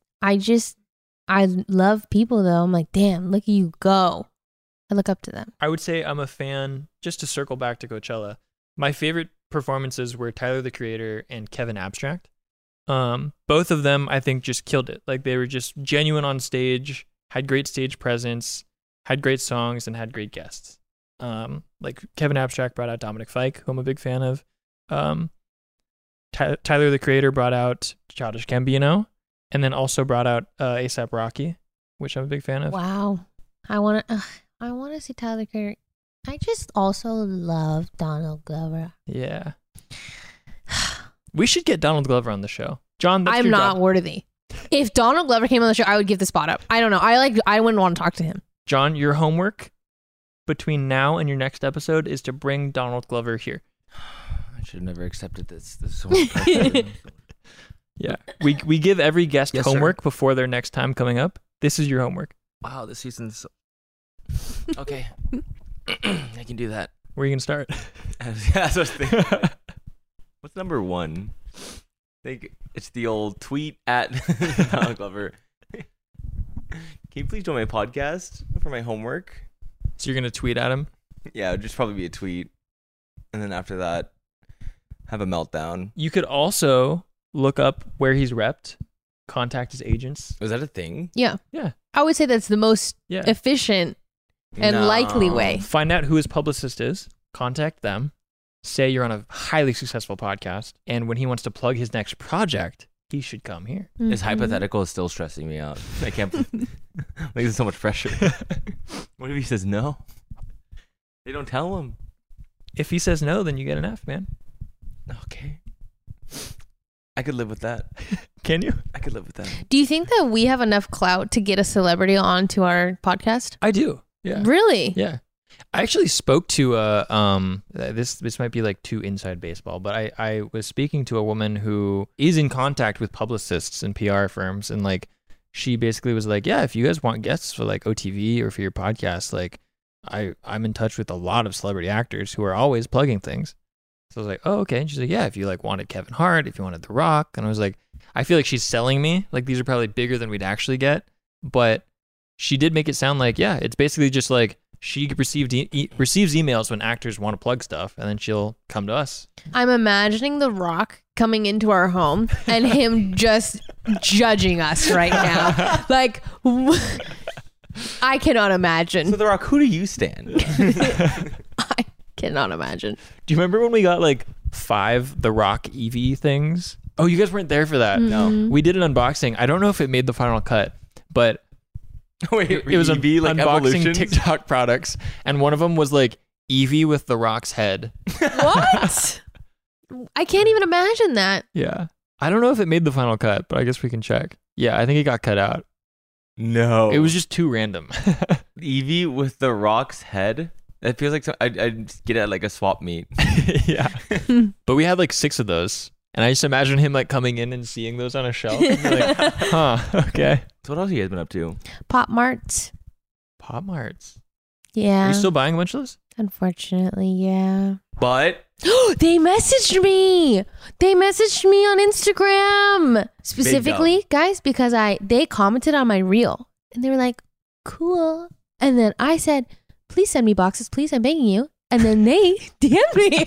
love people though. I'm like, damn, look at you go. I look up to them. I would say I'm a fan, just to circle back to Coachella. My favorite performances were Tyler, the Creator, and Kevin Abstract. Both of them, I think, just killed it. Like they were just genuine on stage, had great stage presence, had great songs, and had great guests. Like Kevin Abstract brought out Dominic Fike, who I'm a big fan of. Tyler the Creator brought out Childish Gambino, and then also brought out A$AP Rocky, which I'm a big fan of. Wow. I want to see Tyler Creator. I just also love Donald Glover. Yeah. We should get Donald Glover on the show. John, that's I'm your not job. worthy. If Donald Glover came on the show, I would give the spot up. I don't know. I wouldn't want to talk to him. John, your homework between now and your next episode is to bring Donald Glover here. I should have never accepted this. This is so much pressure. Yeah. We give every guest Yes, sir. homework before their next time coming up. This is your homework. Wow, this season's okay. I can do that. Where are you going to start? Yeah, that's what I was thinking. What's number 1? I think it's the old tweet at Donald Glover. Can you please join my podcast for my homework? So you're going to tweet at him? Yeah, it'd just probably be a tweet. And then after that, have a meltdown. You could also look up where he's repped, contact his agents. Was that a thing? Yeah. Yeah. I would say that's the most Yeah. efficient and likely way. Find out who his publicist is, contact them, say you're on a highly successful podcast, and when he wants to plug his next project, he should come here. This Mhm. hypothetical is still stressing me out. I can't. Like, there's so much pressure. What if he says no? They don't tell him. If he says no, then you get an F, man. Okay. I could live with that. Can you? I could live with that. Do you think that we have enough clout to get a celebrity onto our podcast? I do. Yeah. Really? Yeah. I actually spoke to this might be like too inside baseball, but I was speaking to a woman who is in contact with publicists and PR firms, and like she basically was like, yeah, if you guys want guests for like OTV or for your podcast, like I'm in touch with a lot of celebrity actors who are always plugging things. So I was like, oh, okay. And she's like, yeah, if you like wanted Kevin Hart, if you wanted The Rock. And I was like, I feel like she's selling me. Like these are probably bigger than we'd actually get. But she did make it sound like, yeah, it's basically just like she receives emails when actors want to plug stuff, and then she'll come to us. I'm imagining The Rock coming into our home and him just judging us right now. Like, I cannot imagine. So, The Rock, who do you stand? I cannot imagine. Do you remember when we got like 5 The Rock Eevee things? Oh, you guys weren't there for that. No. Mhm. We did an unboxing. I don't know if it made the final cut, but Wait, it was Eevee, like unboxing Evolutions? TikTok products, and one of them was like Eevee with The Rock's head. What? I can't even imagine that. Yeah. I don't know if it made the final cut, but I guess we can check. Yeah, I think it got cut out. No. It was just too random. Eevee with The Rock's head. It feels like I'd get it at like a swap meet. Yeah. But we had like 6 of those. And I just imagine him like coming in and seeing those on a shelf. And be like, huh, okay. So what else have you guys been up to? Pop Marts. Pop Marts. Yeah. Are you still buying a bunch of those? Unfortunately, yeah. But They messaged me. They messaged me on Instagram specifically, guys, because they commented on my reel and they were like, "Cool." And then I said, "Please send me boxes, please. I'm begging you." And then they DM'd me.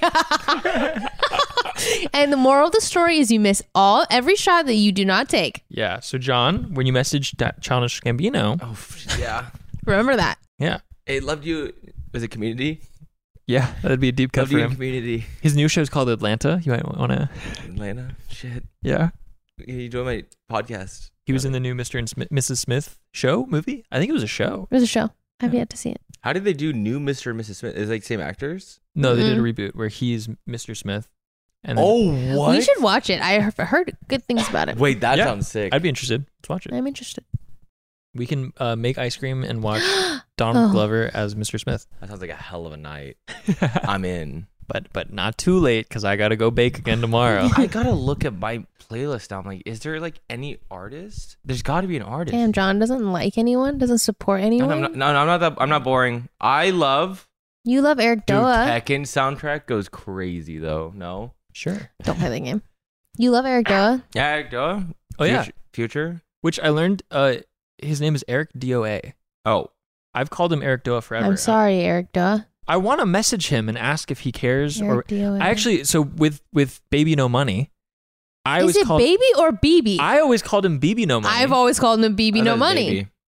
And the moral of the story is you miss every shot that you do not take. Yeah. So John, when you messaged Childish Gambino, yeah, Remember that. yeah, hey, loved you. Was it Community? yeah, that'd be a deep cut Loved for you in him. Community. His new show is called Atlanta. You might want to. Atlanta. Shit. Yeah. You join my podcast. He was in the new Mr. and Mrs. Smith movie. I think it was a show. It was a show. I've Yeah. yet to see it. How did they do new Mr. and Mrs. Smith? Is it like same actors? No, they did a Mm-mm. reboot where he's Mr. Smith. And then Oh, We should watch it. I heard good things about it. Wait, that Yeah. sounds sick. I'd be interested. Let's watch it. I'm interested. We can make ice cream and watch Donald Oh. Glover as Mr. Smith. That sounds like a hell of a night. I'm in. But not too late because I got to go bake again tomorrow. I gotta look at my playlist now. I'm like, is there like any artist? There's got to be an artist. Damn, John doesn't like anyone, doesn't support No, anyone. I'm not. I'm not boring. I love. You love Eric Dude, Doa. Tekken soundtrack goes crazy though. No. Sure. Don't play the game. You love Eric Doa. Yeah, go. Oh, yeah. Future. Which I learned his name is Eric DOA. Oh, I've called him Eric Doa forever. I'm sorry, Eric Doa. I want to message him and ask if he cares. Eric Doa. I actually, so with Baby No Money, I Is always it called Baby or BB? I always called him BB No Money. I've always called him BB I No thought it was Money. Baby.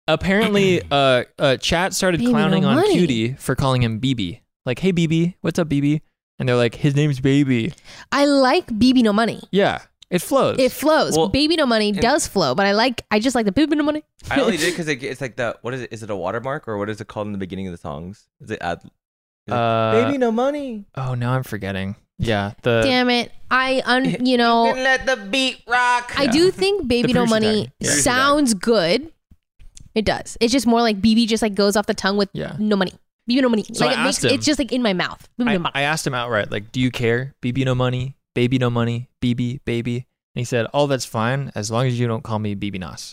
Apparently, chat started Baby clowning no on money. Cutie for calling him BB. Like, hey, BB, what's up, BB? And they're like, his name's Baby. I like BB No Money. Yeah, it flows. It flows. Well, Baby No Money does flow, but I just like the Baby No Money. I only did because it's like the what is it? Is it a watermark or what is it called in the beginning of the songs? Is it baby no money? Oh, now I'm forgetting. Yeah, the Damn it. You can let the beat rock. I do think Baby No producer Money tag. Yeah. sounds good. It does. It's just more like BB just like goes off the tongue with Yeah. no money. BB No Money. So like I it makes asked him- it's just like in my mouth. BB No Money. I asked him outright, like, do you care? BB no money, baby no money, BB, baby. And he said, oh, that's fine as long as you don't call me BB Nas.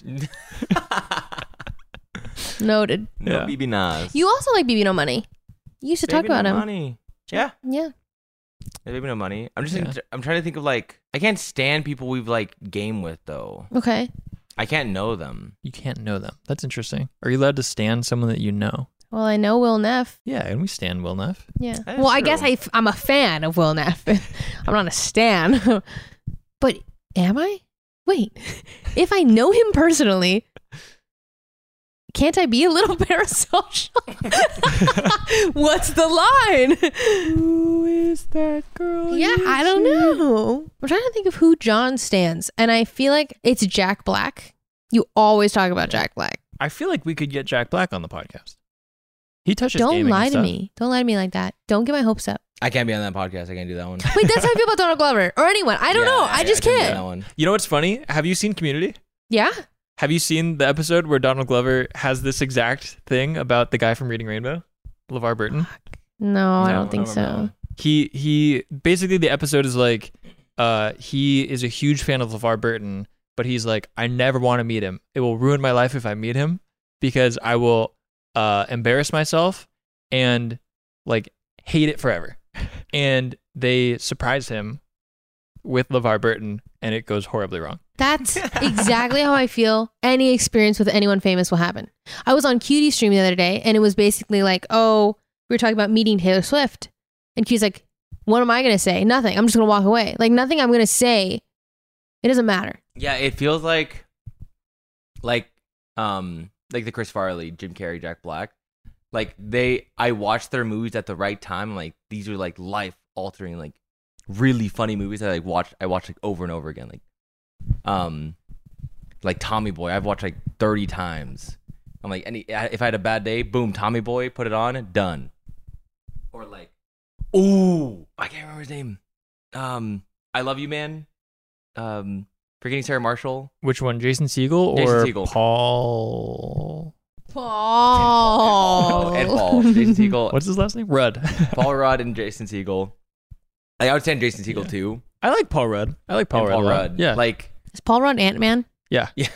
Noted. No Yeah. BB Nas. You also like BB No Money. You used to talk Baby about no him. Money. Yeah. Yeah. Baby no money. I'm just Yeah. I'm trying to think of like I can't stand people we've like game with though. Okay. I can't know them. You can't know them. That's interesting. Are you allowed to stand someone that you know? Well, I know Will Neff. Yeah, and we stand Will Neff. Yeah. That's Well, I guess true. I'm a fan of Will Neff. I'm not a stan. But am I? Wait. If I know him personally, can't I be a little parasocial? What's the line? Who is that girl? Yeah, I don't know. I'm trying to think of who John stands, and I feel like it's Jack Black. You always talk about Jack Black. I feel like we could get Jack Black on the podcast. He touches Don't gaming and lie to stuff. me. Don't lie to me like that. Don't get my hopes up. I can't be on that podcast. I can't do that one. Wait, that's how I feel about Donald Glover or anyone. I don't Yeah, know. I just can't do can't. that one. You know what's funny? Have you seen Community? Yeah. Have you seen the episode where Donald Glover has this exact thing about the guy from Reading Rainbow, LeVar Burton? No, I No, don't think remember so. He basically, the episode is like, he is a huge fan of LeVar Burton, but he's like, I never want to meet him. It will ruin my life if I meet him because I will embarrass myself and like hate it forever. And they surprise him with LeVar Burton, and it goes horribly wrong. That's exactly how I feel any experience with anyone famous will happen. I was on Cutie's stream the other day, and it was basically like, oh, we were talking about meeting Taylor Swift. And Cutie's like, what am I going to say? Nothing. I'm just going to walk away. Like, nothing I'm going to say. It doesn't matter. Yeah, it feels like the Chris Farley, Jim Carrey, Jack Black. Like I watched their movies at the right time. I'm like, these are like life altering, like really funny movies that I watched like over and over again. Like Tommy Boy, I've watched like 30 times. I'm like, if I had a bad day, boom, Tommy Boy, put it on, done. Or like, ooh, I can't remember his name. I Love You, Man. Forgetting Sarah Marshall. Which one, Jason Segel Jason or Segel. Paul. Oh, Ed Paul, Jason Segel, What's his last name? Rudd. Paul Rudd, and Jason Segel. I would say Jason Segel Yeah. too. I like Paul Rudd. I like Paul And Rudd. Paul a lot. Rudd. Yeah. Like, Is Paul Rudd Ant-Man? yeah. yeah.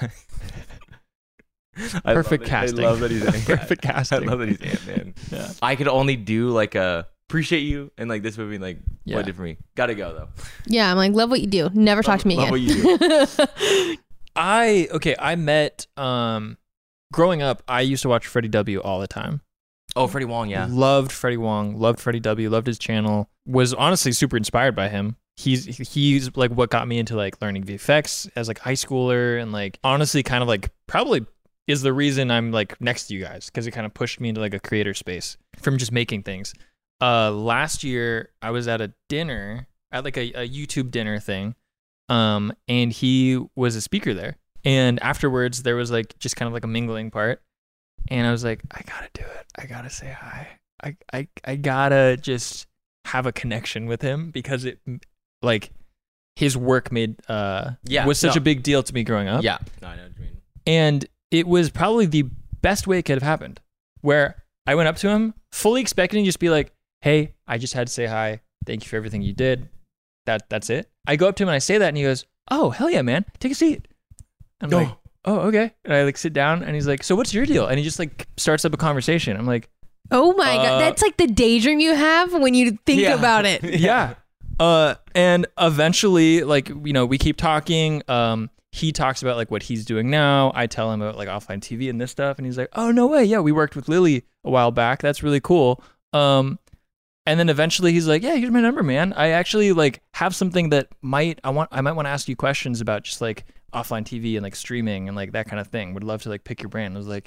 Perfect casting. I love that he's Perfect casting. I love that he's Ant-Man. Yeah. I could only do like appreciate you and like this movie like Yeah. what it did for me. Gotta go though. Yeah, I'm like, love what you do. Never talk to me Love again. what you I met growing up, I used to watch Freddie W all the time. Oh, Freddie Wong, yeah. Loved Freddie Wong, loved Freddie W, loved his channel. Was honestly super inspired by him. He's like what got me into like learning VFX as like high schooler, and like honestly kind of like probably is the reason I'm like next to you guys, because it kind of pushed me into like a creator space from just making things. Last year I was at a dinner at like a YouTube dinner thing, and he was a speaker there. And afterwards there was like just kind of like a mingling part, and I was like, I gotta do it. I gotta say hi. I gotta just have a connection with him, because it like his work made was such a big deal to me growing up. Yeah. No, I know what you mean. And it was probably the best way it could have happened, where I went up to him fully expecting to just be like, hey, I just had to say hi. Thank you for everything you did. That's it. I go up to him and I say that, and he goes, oh, hell yeah, man. Take a seat. I'm like, oh, okay. And I like sit down, and he's like, so what's your deal? And he just like starts up a conversation. I'm like, Oh my God. That's like the daydream you have when you think Yeah. about it. yeah. And eventually, like, you know, we keep talking. He talks about like what he's doing now. I tell him about like offline TV and this stuff, and he's like, "Oh, no way! Yeah, we worked with Lily a while back. That's really cool." And then eventually he's like, "Yeah, here's my number, man. I actually like have something that I might want to ask you questions about, just like offline TV and like streaming and like that kind of thing. Would love to like pick your brain." I was like,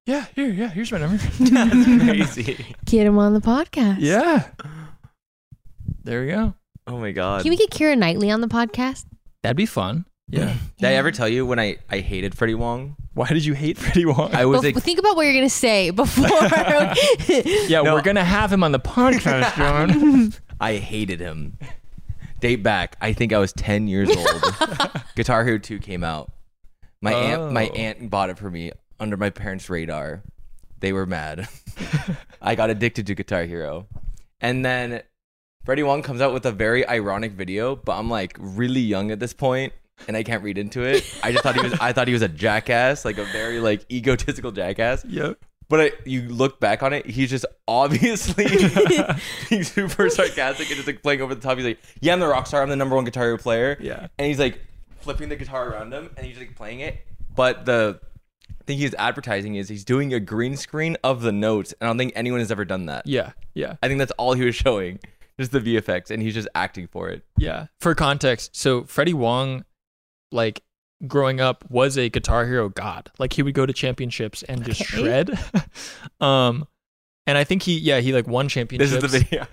Yeah, here's my number. That's crazy. Get him on the podcast. Yeah. There we go. Oh my god. Can we get Keira Knightley on the podcast? That'd be fun. Yeah. Did I ever tell you when I hated Freddie Wong? Why did you hate Freddie Wong? I was like, Think about what you're gonna say before. yeah, No. we're gonna have him on the podcast, John. I hated him. Date back, I think I was 10 years old. Guitar Hero 2 came out. My aunt bought it for me under my parents' radar. They were mad. I got addicted to Guitar Hero. And then Freddie Wong comes out with a very ironic video, but I'm like really young at this point and I can't read into it. I thought he was a jackass, like a very like egotistical jackass. Yep. But you look back on it, he's just obviously being super sarcastic and just like playing over the top. He's like, yeah, I'm the rock star. I'm the number one Guitar Hero player. Yeah. And he's like flipping the guitar around him and he's like playing it. But the thing he's advertising is he's doing a green screen of the notes. And I don't think anyone has ever done that. Yeah. I think that's all he was showing. Just the VFX. And he's just acting for it. Yeah. For context, so Freddie Wong, like, growing up was a Guitar Hero god. Like he would go to championships and just shred. And I think he like won championships. This is the video.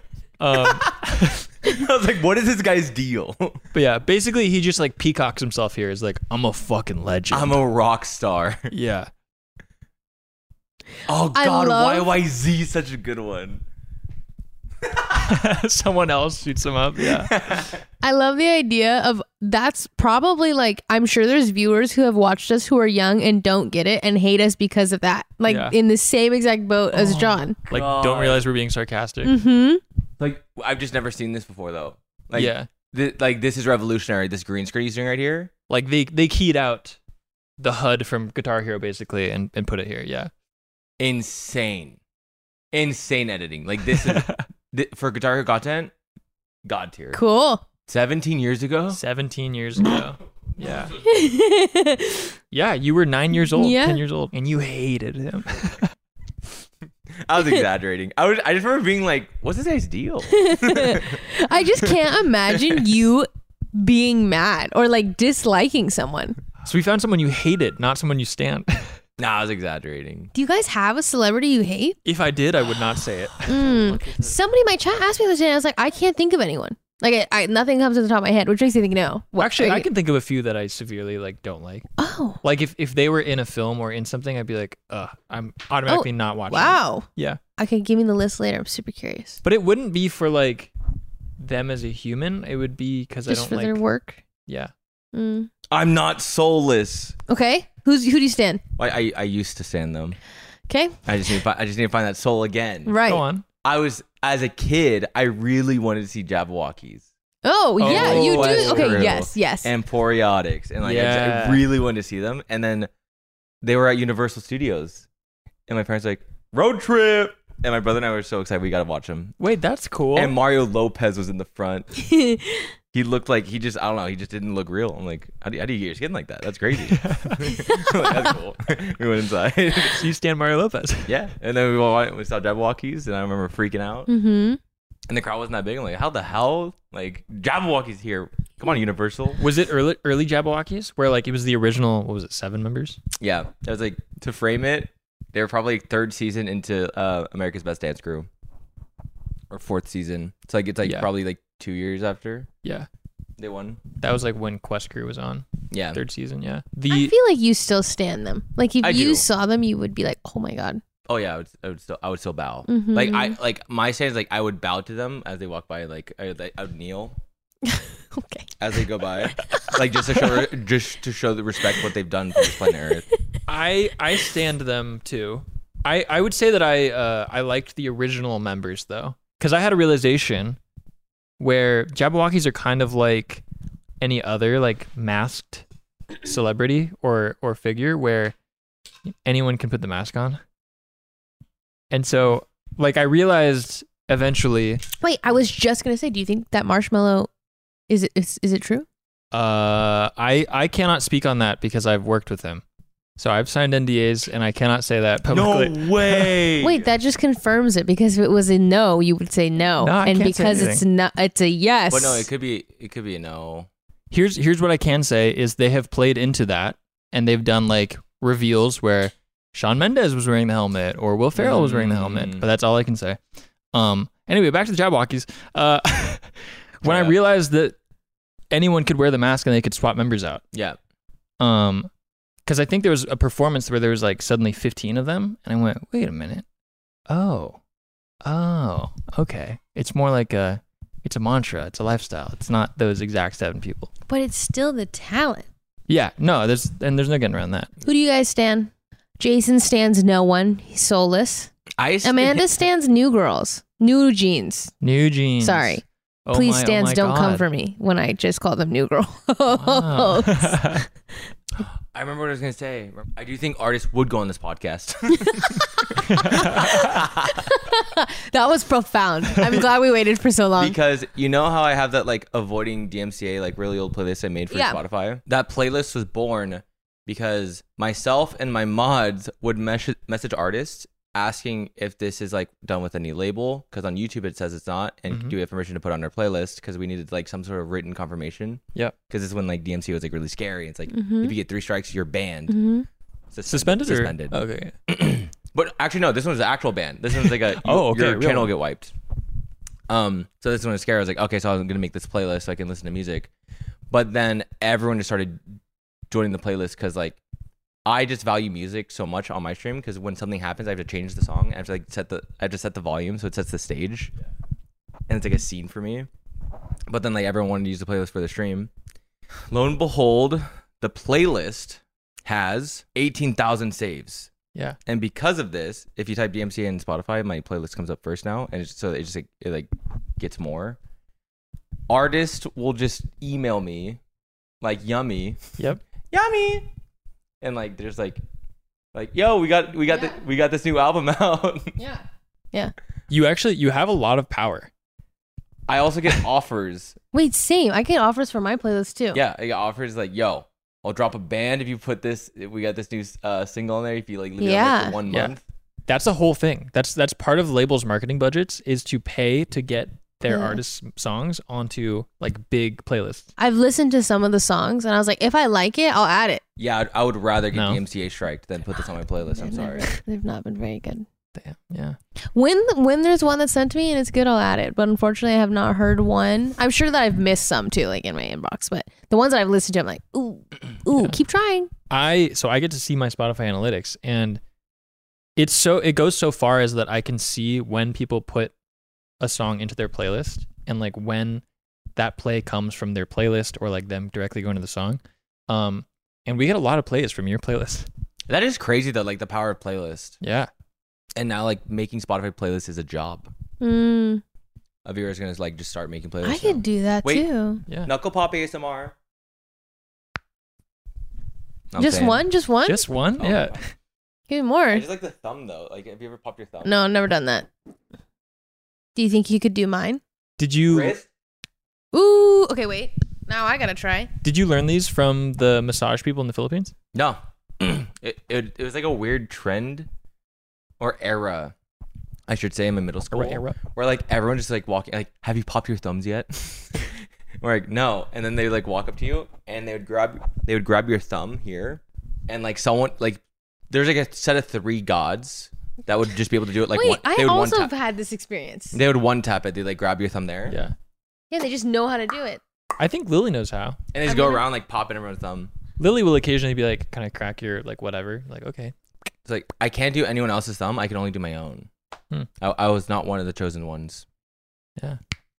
I was like, what is this guy's deal? But yeah, basically he just like peacocks himself here. Is like, I'm a fucking legend. I'm a rock star. Yeah. Oh god, YYZ is such a good one. Someone else shoots him up. Yeah. I love the idea of that's probably like, I'm sure there's viewers who have watched us who are young and don't get it and hate us because of that. Like in the same exact boat as John. Like, don't realize we're being sarcastic. Mm-hmm. Like, I've just never seen this before though. Like, Yeah. Like this is revolutionary. This green screen he's doing right here. Like they keyed out the HUD from Guitar Hero basically and put it here. Yeah. Insane editing. Like this is for Guitar Hero content, god tier. Cool. 17 years ago. 17 years ago. Yeah. Yeah, you were 9 years old, Yeah. 10 years old, and you hated him. I was exaggerating. I just remember being like, "What's this guy's deal?" I just can't imagine you being mad or like disliking someone. So we found someone you hated, not someone you stand. Nah, I was exaggerating. Do you guys have a celebrity you hate? If I did, I would not say it. Somebody in my chat asked me this day and I was like, I can't think of anyone. Like I nothing comes to the top of my head, which makes me think no. Well, actually, I can think of a few that I severely like don't like. Oh. Like if they were in a film or in something, I'd be like, I'm automatically not watching it. Wow. Yeah. Okay, give me the list later. I'm super curious. But it wouldn't be for like them as a human. It would be because I Just don't for like their work. Yeah. Mm. I'm not soulless. Okay. Who do you stand? I used to stand them. Okay. I just need to find that soul again. Right. Go on. I was as a kid. I really wanted to see Jabberwockies Oh yeah, Oh, you do. that's Okay. true. Yes. and Poriotics, and like Yeah. I really wanted to see them. And then they were at Universal Studios, and my parents were like, road trip, and my brother and I were so excited we got to watch them. Wait, that's cool. And Mario Lopez was in the front. He looked like he just didn't look real. I'm like, how do you get your skin like that? That's crazy. That's cool. We went inside. So you stand Mario Lopez. Yeah, and then we saw Jabberwockies, and I remember freaking out. Mm-hmm. And the crowd wasn't that big. I'm like, how the hell? Like, Jabberwockies here. Come on, Universal. Was it early Jabberwockies where like it was the original? What was it? 7 members? Yeah, that was like, to frame it, they were probably third season into America's Best Dance Crew, or fourth season. It's like Yeah. probably like 2 years after Yeah. they won. That was like when Quest Crew was on. Yeah, 3rd season. Yeah. I feel like you still stand them. Like if I you do. saw them, you would be like, oh my god. oh yeah, I would still bow. Mhm. Like my stance, like I would bow to them as they walk by. Like I would kneel Okay. as they go by, like just to show the respect what they've done for this planet Earth. I stand them too. I would say that I liked the original members though, because I had a realization where Jabberwockies are kind of like any other like masked celebrity or figure where anyone can put the mask on. And so like I realized eventually Wait, I was just gonna say, do you think that Marshmallow is it true? I cannot speak on that because I've worked with him. So I've signed NDAs and I cannot say that publicly. No way. Wait, that just confirms it because if it was a no, you would say no. No, I and can't say because it's not, it's a yes. But no, it could be a no. Here's what I can say is they have played into that and they've done like reveals where Shawn Mendes was wearing the helmet or Will Ferrell was wearing the helmet, but that's all I can say. Anyway, back to the Jabberwockies. When I realized that anyone could wear the mask and they could swap members out. Yeah. Because I think there was a performance where there was like suddenly 15 of them, and I went, wait a minute. Oh, okay. It's more like it's a mantra. It's a lifestyle. It's not those exact 7 people. But it's still the talent. Yeah, no, there's no getting around that. Who do you guys stand? Jason stands no one. He's soulless. Amanda stands new girls. New jeans. New jeans. Sorry. Oh Please my- stands my don't come God. for me when I just call them new girls. Wow. I remember what I was gonna say. I do think artists would go on this podcast. That was profound. I'm glad we waited for so long. Because you know how I have that like avoiding DMCA like really old playlist I made for Yeah. Spotify? That playlist was born because myself and my mods would message artists asking if this is like done with any label, because on YouTube it says it's not, and do we have permission to put on our playlist, because we needed like some sort of written confirmation. Yep. Because it's when like DMCA was like really scary. It's like Mm-hmm. if you get 3 strikes you're banned. Suspended? Suspended. Or? Okay. But actually, no. This one was an actual ban. This one was like a Oh, okay, your real channel one. will get wiped. So this one was scary. I was like, okay, so I'm gonna make this playlist so I can listen to music. But then everyone just started joining the playlist because like I just value music so much on my stream, because when something happens, I have to change the song. I have to like set the volume so it sets the stage, and it's like a scene for me. But then like everyone wanted to use the playlist for the stream. Lo and behold, the playlist has 18,000 saves. Yeah. And because of this, if you type DMCA in Spotify, my playlist comes up first now, and so it just like, it like gets more. Artists will just email me, like yummy, Yep. yummy, and like there's like, yo, we got this new album out. Yeah. You have a lot of power. I also get offers. Wait, same. I get offers for my playlist too. Yeah, I get offers like, yo, I'll drop a band if you put this. We got this new single on there. If you like leave it on there Yeah. for 1 Yeah. month. That's the whole thing. That's part of labels' marketing budgets is to pay to get their Yeah. artists' songs onto like big playlists. I've listened to some of the songs and I was like, if I like it, I'll add it. Yeah, I would rather get No. DMCA striked than put this on my playlist. I'm sorry. They've not been very good. Damn. Yeah. When there's one that's sent to me and it's good, I'll add it. But unfortunately, I have not heard one. I'm sure that I've missed some too, like in my inbox. But the ones that I've listened to, I'm like, ooh, keep trying. I get to see my Spotify analytics, and it goes so far as that I can see when people put a song into their playlist and like when that play comes from their playlist or like them directly going to the song. And we get a lot of plays from your playlist. That is crazy though, like the power of playlist. Yeah. And now like making Spotify playlists is a job. Mm, A viewer is gonna like just start making playlists. I could now. do that Wait. too. Yeah. Knuckle pop ASMR. I'm Just saying. one? Just one? Just one? Oh, Yeah. Give me more. I just like the thumb though. Like, have you ever popped your thumb? No, I've never done that. Do you think you could do mine? Did you Wrist? Ooh, okay, wait. Now I gotta try. learn these from the massage people in the Philippines? No. it was like a weird trend or era, I should say, in my middle school, Era. where like everyone just like walking, like, have you popped your thumbs yet? We're like, no, and then they would like walk up to you and they would grab your thumb here, and like someone like there's like a set of 3 gods that would just be able to do it like wait, one. I They would also one have tap. had this experience. They would one tap it. They like grab your thumb there, Yeah. Yeah, they just know how to do it. I think Lily knows how. and they just I'm go gonna- around like popping everyone's thumb. Lily will occasionally be like, kind of crack your like whatever. Like, okay. It's like I can't do anyone else's thumb. I can only do my own. Hmm. I was not one of the chosen ones. Yeah.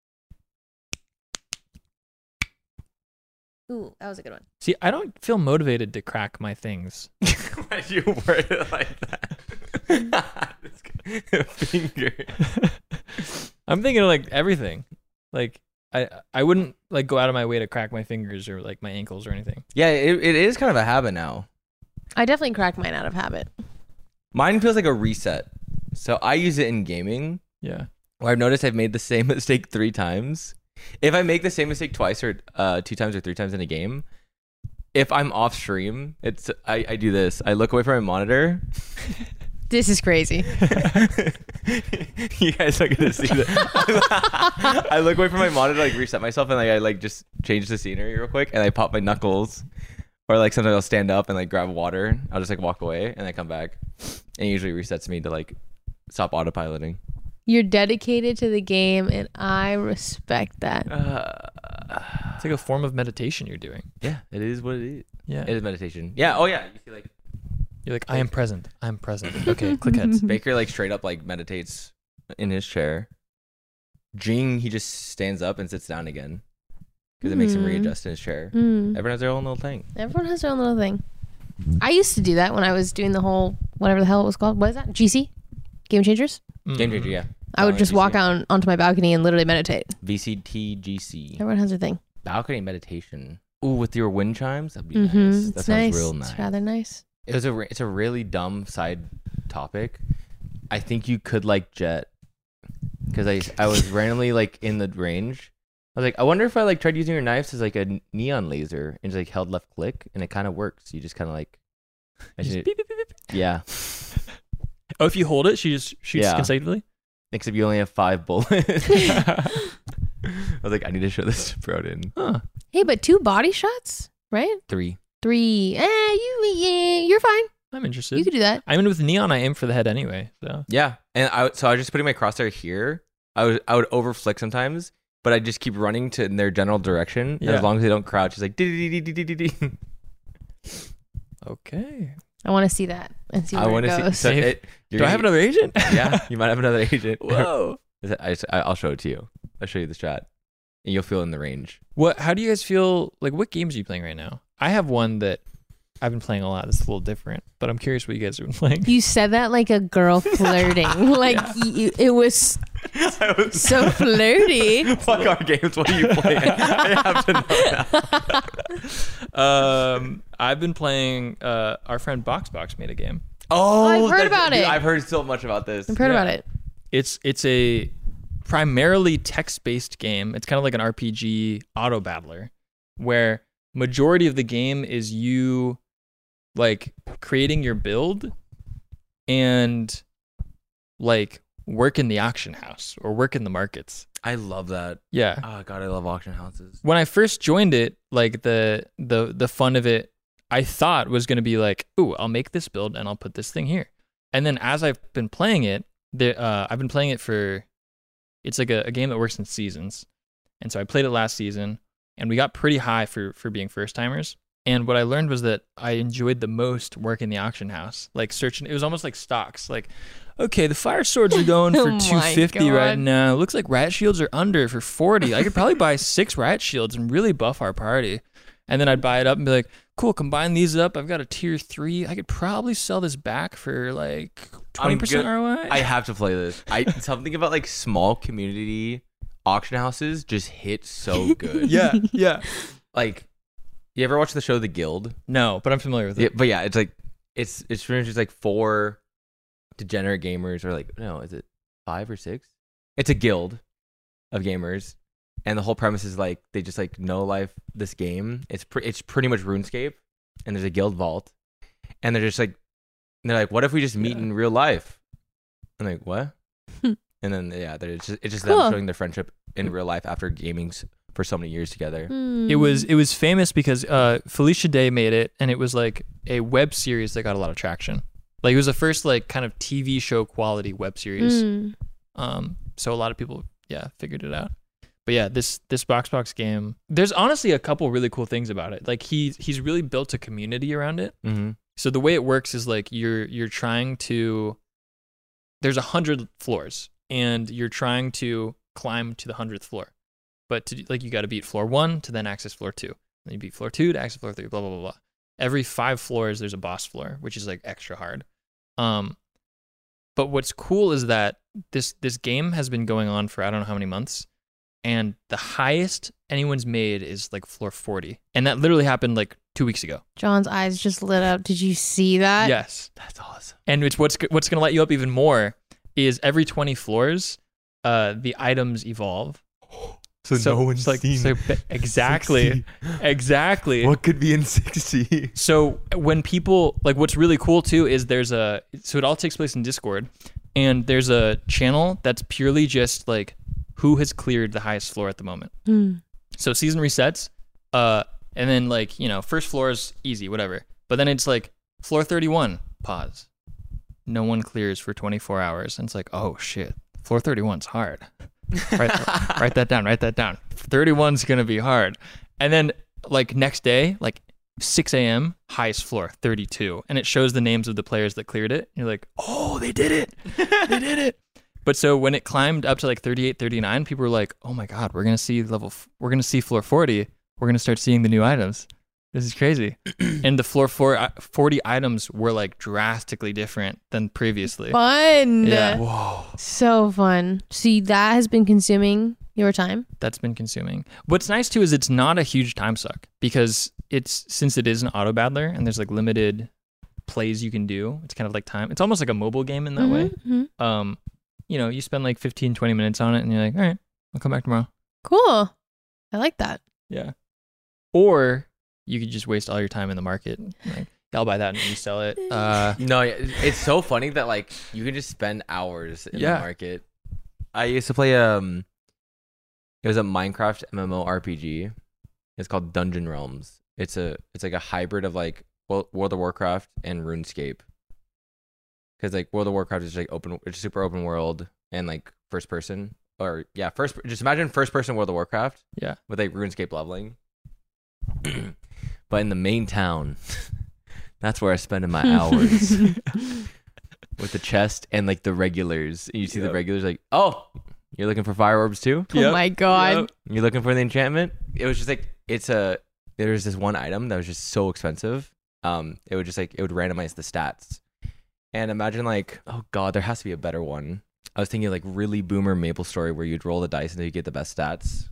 Ooh, that was a good one. See, I don't feel motivated to crack my things. Why do you word it like that? Finger. I'm thinking of like everything. Like I wouldn't like go out of my way to crack my fingers or like my ankles or anything. Yeah, it is kind of a habit now. I definitely crack mine out of habit. Mine feels like a reset. So I use it in gaming, Yeah. where I've noticed I've made the same mistake 3 times. If I make the same mistake twice or 2 times or 3 times in a game, if I'm off stream, I do this. I look away from my monitor. This is crazy. You guys are gonna see that. I look away from my monitor, like reset myself, and like I like just change the scenery real quick, and I pop my knuckles, or like sometimes I'll stand up and like grab water. I'll just like walk away and I come back. and it usually resets me to like stop autopiloting. You're dedicated to the game, and I respect that. It's like a form of meditation you're doing. Yeah, it is what it is. Yeah. It is meditation. Yeah. Oh yeah. You see, like You're like, I am present. I'm present. Okay, click heads. Baker like straight up like meditates in his chair. Jing, he just stands up and sits down again because it makes him readjust in his chair. Everyone has their own little thing. Everyone has their own little thing. I used to do that when I was doing the whole whatever the hell it was called. What is that? GC? Game Changers? Game changer, yeah. I would just GC. walk out onto my balcony and literally meditate. VCTGC. Everyone has their thing. Balcony meditation. Ooh, with your wind chimes, that'd be nice. That It's sounds nice. real nice. It's rather nice. It's a really dumb side topic. I think you could like jet because I was randomly like in the range. I was like, I wonder if I like tried using your knives as like a neon laser and just like held left click and it kind of works. You just kind of like, Just beep, beep, beep, beep. yeah. Oh, if you hold it, she just shoots Yeah. consecutively? Except you only have 5 bullets. I was like, I need to show this to Broden. Huh. Hey, but 2 body shots, right? 3. 3. You're fine. I'm interested. You could do that. I mean, with neon, I aim for the head anyway. So Yeah, and I was just putting my crosshair here. I would over flick sometimes, but I just keep running to in their general direction. And Yeah. as long as they don't crouch, it's like dee. okay. I want to see that and see I where want it to see. goes. So Safe. you're Do I have another agent? Yeah, you might have another agent. Whoa. I'll show it to you. I'll show you the shot, and you'll feel in the range. What? How do you guys feel? Like, what games are you playing right now? I have one that I've been playing a lot. That's a little different, but I'm curious what you guys have been playing. You said that like a girl flirting. Like it was so flirty. Fuck our games. What are you playing? I have to know now. I've been playing. Our friend BoxBox made a game. Oh, I've heard about it. I've heard so much about this. I've heard Yeah. about it. It's a primarily text-based game. It's kind of like an RPG auto battler, where majority of the game is you like creating your build and like work in the auction house or work in the markets. I love that. Yeah. Oh god, I love auction houses. When I first joined it, like the fun of it, I thought was going to be like, ooh, I'll make this build and I'll put this thing here. And then as I've been playing it, I've been playing it for, it's like a game that works in seasons. And so I played it last season and we got pretty high for being first timers. And what I learned was that I enjoyed the most working the auction house, like searching. It was almost like stocks. Like, okay, the fire swords are going for Oh my 250 right God. now. Looks like riot shields are under for 40. I could probably buy 6 riot shields and really buff our party. And then I'd buy it up and be like, cool, combine these up. I've got a tier 3. I could probably sell this back for like 20% ROI. I have to play this. Something about like small community auction houses just hit so good. yeah. Like, you ever watch the show The Guild? No, but I'm familiar with it. Yeah, but yeah, it's like it's pretty much just like 4 degenerate gamers, or like, no, is it 5 or 6? It's a guild of gamers, and the whole premise is like they just like no life this game. It's pretty much RuneScape, and there's a guild vault, and they're like, what if we just meet in real life? I'm like, what? And then it's just Cool. them showing their friendship in real life after gaming for so many years together. It was famous because Felicia Day made it, and it was like a web series that got a lot of traction. Like it was the first like kind of TV show quality web series. So a lot of people figured it out. But yeah, this BoxBox game, there's honestly a couple really cool things about it. Like he's really built a community around it. Mm-hmm. So the way it works is like you're trying to, there's 100 floors and you're trying to climb to the 100th floor. But to, like, you got to beat floor 1 to then access floor 2. Then you beat floor 2 to access floor 3, blah, blah, blah, blah. Every 5 floors, there's a boss floor, which is like extra hard. But what's cool is that this game has been going on for I don't know how many months. And the highest anyone's made is like floor 40. And that literally happened like 2 weeks ago. John's eyes just lit up. Did you see that? Yes. That's awesome. And it's what's going to light you up even more is every 20 floors, the items evolve. So Exactly. Exactly. What could be in 60? So when people, like, what's really cool too is so it all takes place in Discord, and there's a channel that's purely just like who has cleared the highest floor at the moment. So season resets, and then like, first floor is easy, whatever. But then it's like floor 31, pause. no one clears for 24 hours. And it's like, oh shit, floor 31's hard. Write that down. 31's going to be hard. And then like next day, like 6 a.m., highest floor, 32. And it shows the names of the players that cleared it. You're like, oh, they did it. They did it. But so when it climbed up to like 38, 39, people were like, oh my God, we're going to see floor 40. We're going to start seeing the new items. This is crazy. And the floor 40 items were like drastically different than previously. Fun. Yeah. Whoa. So fun. See, that has been consuming your time. That's been consuming. What's nice too is it's not a huge time suck because since it is an auto battler and there's like limited plays you can do, it's kind of like time. It's almost like a mobile game in that way. Mm-hmm. You spend like 15, 20 minutes on it and you're like, all right, I'll come back tomorrow. Cool. I like that. Yeah. Or you could just waste all your time in the market. Like, I'll buy that and resell it. No, it's so funny that like you can just spend hours in the market. I used to play it was a Minecraft MMORPG. It's called Dungeon Realms. It's like a hybrid of like World of Warcraft and RuneScape. Because like World of Warcraft is like it's super open world and like first person just imagine first person World of Warcraft. Yeah. With like RuneScape leveling. But in the main town, that's where I spend my hours with the chest and like the regulars. You see the regulars like, oh, you're looking for fire orbs too? Oh my God. You're looking for the enchantment? It was just like there's this one item that was just so expensive. It would randomize the stats. And imagine like, oh God, there has to be a better one. I was thinking like really boomer MapleStory where you'd roll the dice and you get the best stats.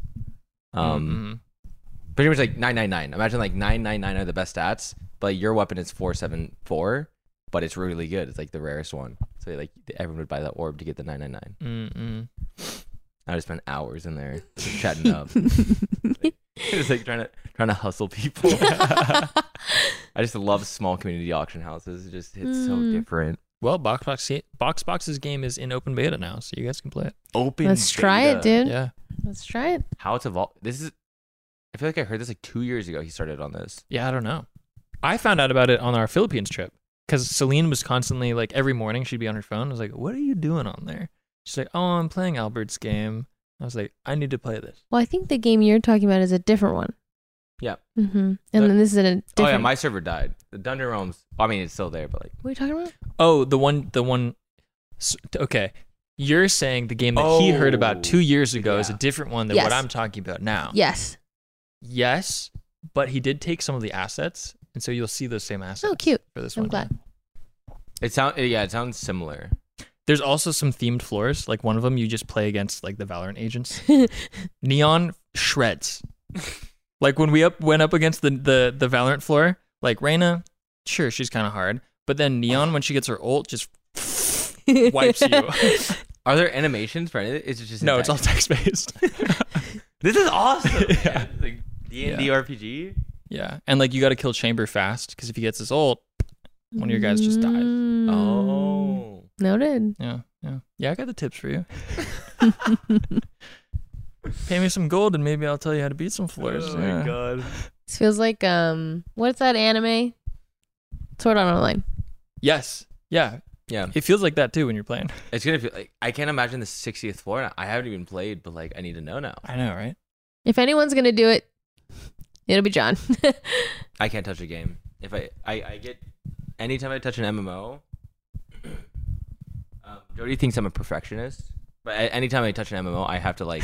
Pretty much like 999. Imagine like 999 are the best stats, but your weapon is 474, but it's really good. It's like the rarest one. So like everyone would buy that orb to get the 999. I would spend hours in there just chatting up. Just like trying to hustle people. I just love small community auction houses. It's so different. Well, Boxbox's game is in open beta now, so you guys can play it. Let's try it, dude. Yeah. Let's try it. How it's evolved. I feel like I heard this like 2 years ago. He started on this. Yeah, I don't know. I found out about it on our Philippines trip because Celine was constantly like every morning she'd be on her phone. I was like, "What are you doing on there?" She's like, "Oh, I'm playing Albert's game." I was like, "I need to play this." Well, I think the game you're talking about is a different one. Yeah. Mm-hmm. And then this is a different. Oh yeah, my server died. The Dungeon Realms. I mean, it's still there, but like. What are you talking about? Oh, the one. Okay, you're saying the game that he heard about 2 years ago is a different one than what I'm talking about now. Yes, but he did take some of the assets, and so you'll see those same assets. Oh, cute. For this I'm one. glad. It sounds similar. There's also some themed floors. Like one of them, you just play against like the Valorant agents. Neon shreds. Like when we went up against the Valorant floor, like Reyna, sure, she's kind of hard, but then Neon, when she gets her ult, just wipes you. Are there animations for anything? Is it just no? It's all text based. This is awesome. Yeah. Like D&D RPG. Yeah, and like you got to kill Chamber fast because if he gets his ult, one of your guys just dies. Oh, noted. Yeah. I got the tips for you. Pay me some gold and maybe I'll tell you how to beat some floors. Oh my God. This feels like what's that anime? Sword Art Online. Yes. Yeah. It feels like that too when you're playing. It's gonna feel like I can't imagine the 60th floor. I haven't even played, but like I need to know now. I know, right? If anyone's gonna do it, it'll be John. I can't touch a game. If I get anytime I touch an MMO, Jody thinks I'm a perfectionist. But anytime I touch an MMO, I have to like.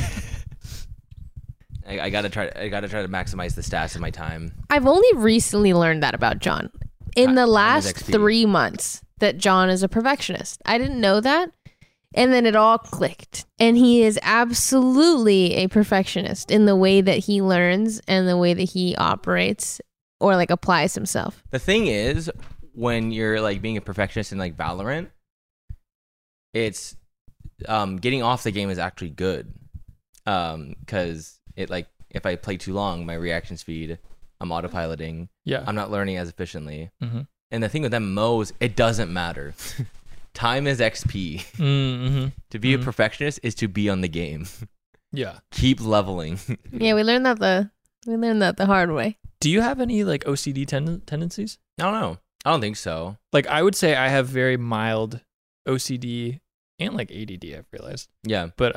I gotta try to maximize the stats of my time. I've only recently learned that about John. In the last 3 months, that John is a perfectionist. I didn't know that. And then it all clicked. And he is absolutely a perfectionist in the way that he learns and the way that he operates or like applies himself. The thing is, when you're like being a perfectionist in like Valorant, it's getting off the game is actually good. Because it like if I play too long, my reaction speed, I'm autopiloting. Yeah. I'm not learning as efficiently. Mm-hmm. And the thing with MMOs, it doesn't matter. Time is XP. Mm-hmm. To be a perfectionist is to be on the game. Yeah. Keep leveling. Yeah, we learned that the hard way. Do you have any like OCD tendencies? I don't know. I don't think so. Like I would say I have very mild OCD and like ADD, I've realized. Yeah. But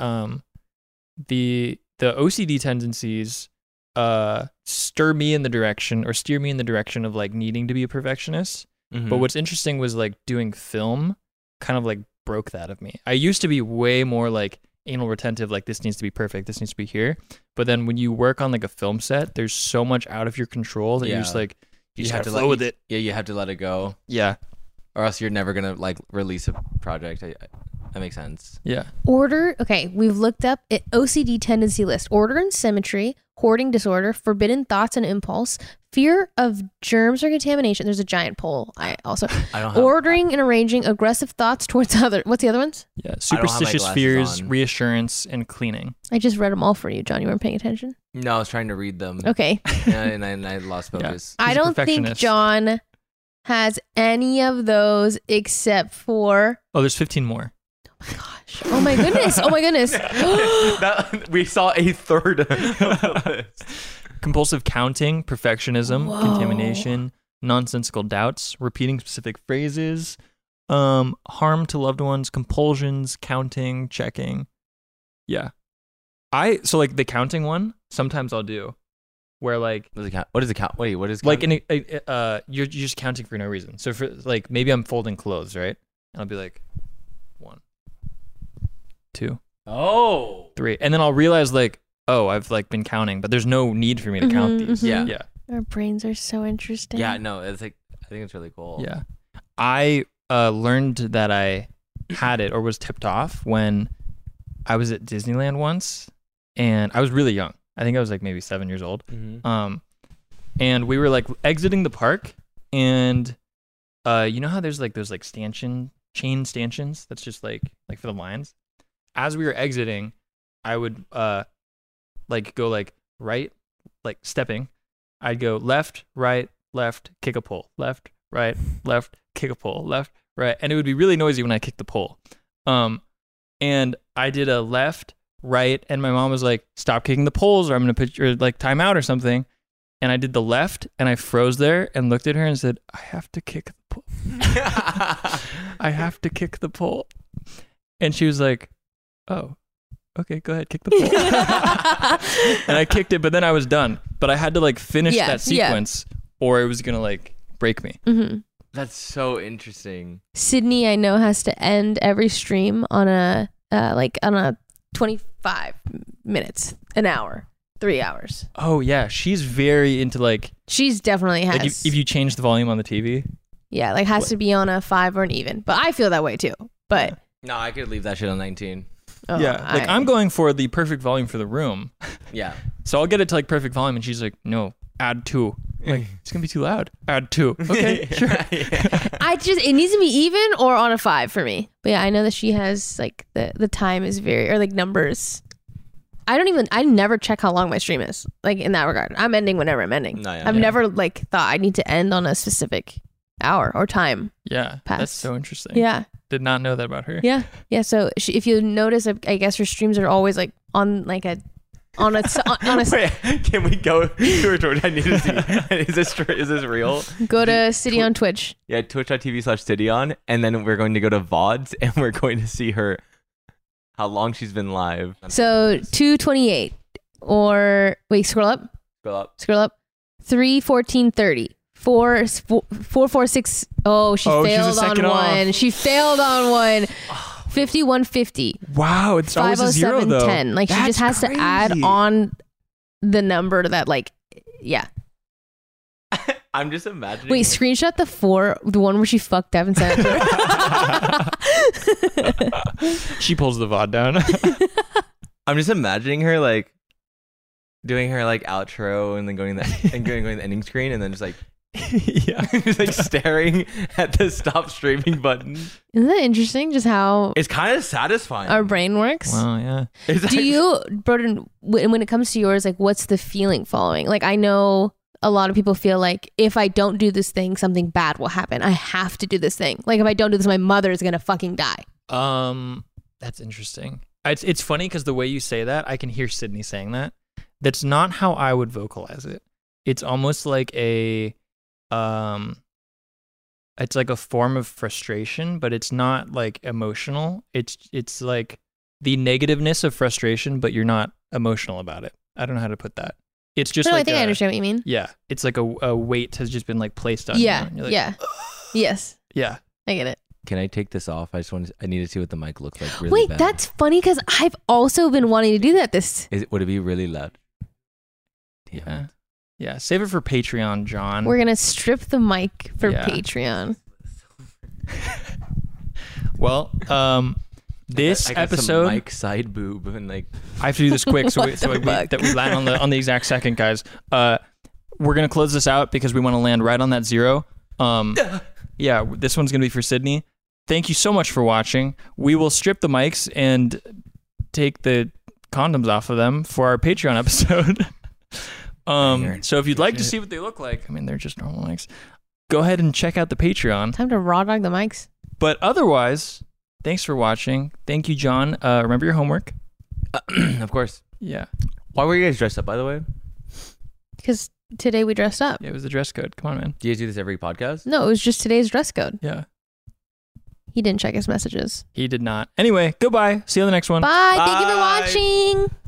the OCD tendencies steer me in the direction of like needing to be a perfectionist. Mhm. But what's interesting was like doing film kind of like broke that of me. I used to be way more like anal retentive, like this needs to be perfect, this needs to be here. But then when you work on like a film set, there's so much out of your control that you're just Yeah. like you just have have to to flow with it. Yeah, you have to let it go, Yeah. or else you're never gonna like release a project. That makes sense. Yeah. Order. Okay, we've looked up it, OCD tendency list: order and symmetry, hoarding disorder, forbidden thoughts and impulse, fear of germs or contamination. There's a giant poll. I don't have ordering and arranging, aggressive thoughts towards other. What's the other ones? Yeah. my Superstitious glasses fears, on. reassurance, and cleaning. I just read them all for you, John. You weren't paying attention. No, I was trying to read them. Okay. and I lost focus. I a don't think perfectionist. John has any of those except for. Oh, there's 15 more. Gosh. Oh my goodness. Oh my goodness. We saw a third of the list. Compulsive counting, perfectionism, Whoa. contamination, nonsensical doubts, repeating specific phrases, harm to loved ones, compulsions, counting, checking. Yeah. So like the counting one, sometimes I'll do where like What does it count? What is it count? Wait, what is like count? you're just counting for no reason. So for like maybe I'm folding clothes, right? And I'll be like 1, 2, Oh. 3. And then I'll realize like, oh, I've like been counting, but there's no need for me to count Mhm, these. mhm. Yeah. Yeah. Our brains are so interesting. Yeah, no, it's like I think it's really cool. Yeah. I learned that I had it or was tipped off when I was at Disneyland once and I was really young. I think I was like maybe 7 years old. Mhm. And we were like exiting the park and you know how there's like those like chain stanchions that's just like for the lines? As we were exiting, I would like go like right, like stepping. I'd go left, right, left, kick a pole. Left, right, left, kick a pole. Left, right. And it would be really noisy when I kicked the pole. And I did a left, right, and my mom was like, stop kicking the poles or I'm going to put your like time out or something. And I did the left and I froze there and looked at her and said, I have to kick the pole. I have to kick the pole. And she was like, oh, okay, go ahead, kick the pole. And I kicked it, but then I was done. But I had to like finish Yeah, that sequence or it was going to like break me. Mm-hmm. That's so interesting. Sydney, I know, has to end every stream on a 25 minutes, an hour, 3 hours. Oh, yeah. She's very into like She's definitely has. like if you change the volume on the TV. yeah, like has to be on a 5 or an even. But I feel that way too. But No, I could leave that shit on 19. oh, Yeah. Like I'm going for the perfect volume for the room. Yeah. So I'll get it to like perfect volume, and she's like, "No, add 2." I'm like, it's gonna be too loud. Add 2. Okay, sure. it needs to be even or on a 5 for me. But yeah, I know that she has like the time is very, or like numbers. I never check how long my stream is. Like in that regard, I'm ending whenever I'm ending. No, yeah. I've Yeah. never like thought I need to end on a specific hour or time. Yeah, Pass. that's so interesting. Yeah. Did not know that about her. Yeah. Yeah. So if you notice, I guess her streams are always like on like a Wait, can we go to her Twitch? I need to see. Is this real? go to City on Twitch. Yeah, twitch.tv/Tidion, and then we're going to go to VODs, and we're going to see her, how long she's been live. So 2:28 or wait, scroll up. Scroll up. 3:14:30. 4:46. Oh, she Oh, she's a failed on second off. one. She failed on one. 51:50. Wow, it's always a 0 though. 5:07:10. Like she just has That's to add crazy. on the number to that. Like, yeah. I'm just imagining. Wait, screenshot the one where she fucked up and sent it to her. She pulls the VOD down. I'm just imagining her like doing her like outro and then going the ending screen and then just like Yeah. just like staring at the stop streaming button. Isn't that interesting? Just how It's kind of satisfying. our brain works. Wow, yeah. It's Do actually- you, Broden, when it comes to yours, like what's the feeling following? Like I know a lot of people feel like if I don't do this thing, something bad will happen. I have to do this thing. Like if I don't do this, my mother is gonna fucking die. That's interesting. It's funny because the way you say that, I can hear Sydney saying that. That's not how I would vocalize it. It's almost like a it's like a form of frustration, but it's not like emotional. It's like the negativeness of frustration, but you're not emotional about it. I don't know how to put that. It's just No, like I think I understand what you mean. Yeah, it's like a weight has just been like placed on you. Yeah, And you're like, yeah, yes, yeah. I get it. Can I take this off? I need to see what the mic looks like. Really Wait, bad. that's funny because I've also been wanting to do that. Would it be really loud? Damn Yeah. it. Yeah, save it for Patreon, John. We're gonna strip the mic for Yeah. Patreon. Well, this I got some episode, mic side boob and like I have to do this quick so we fuck? that we land on the exact second, guys. We're gonna close this out because we want to land right on that 0. Yeah, this one's gonna be for Sydney. Thank you so much for watching. We will strip the mics and take the condoms off of them for our Patreon episode. So if you'd like to see what they look like, I mean, they're just normal mics. Go ahead and check out the Patreon. Time to raw dog the mics. But otherwise, thanks for watching. Thank you, John. Remember your homework. of course. Yeah. Why were you guys dressed up, by the way? Because today we dressed up. Yeah, it was the dress code. Come on, man. Do you guys do this every podcast? No, it was just today's dress code. Yeah. He didn't check his messages. He did not. Anyway, goodbye. See you on the next one. Bye. Thank you for Bye. watching.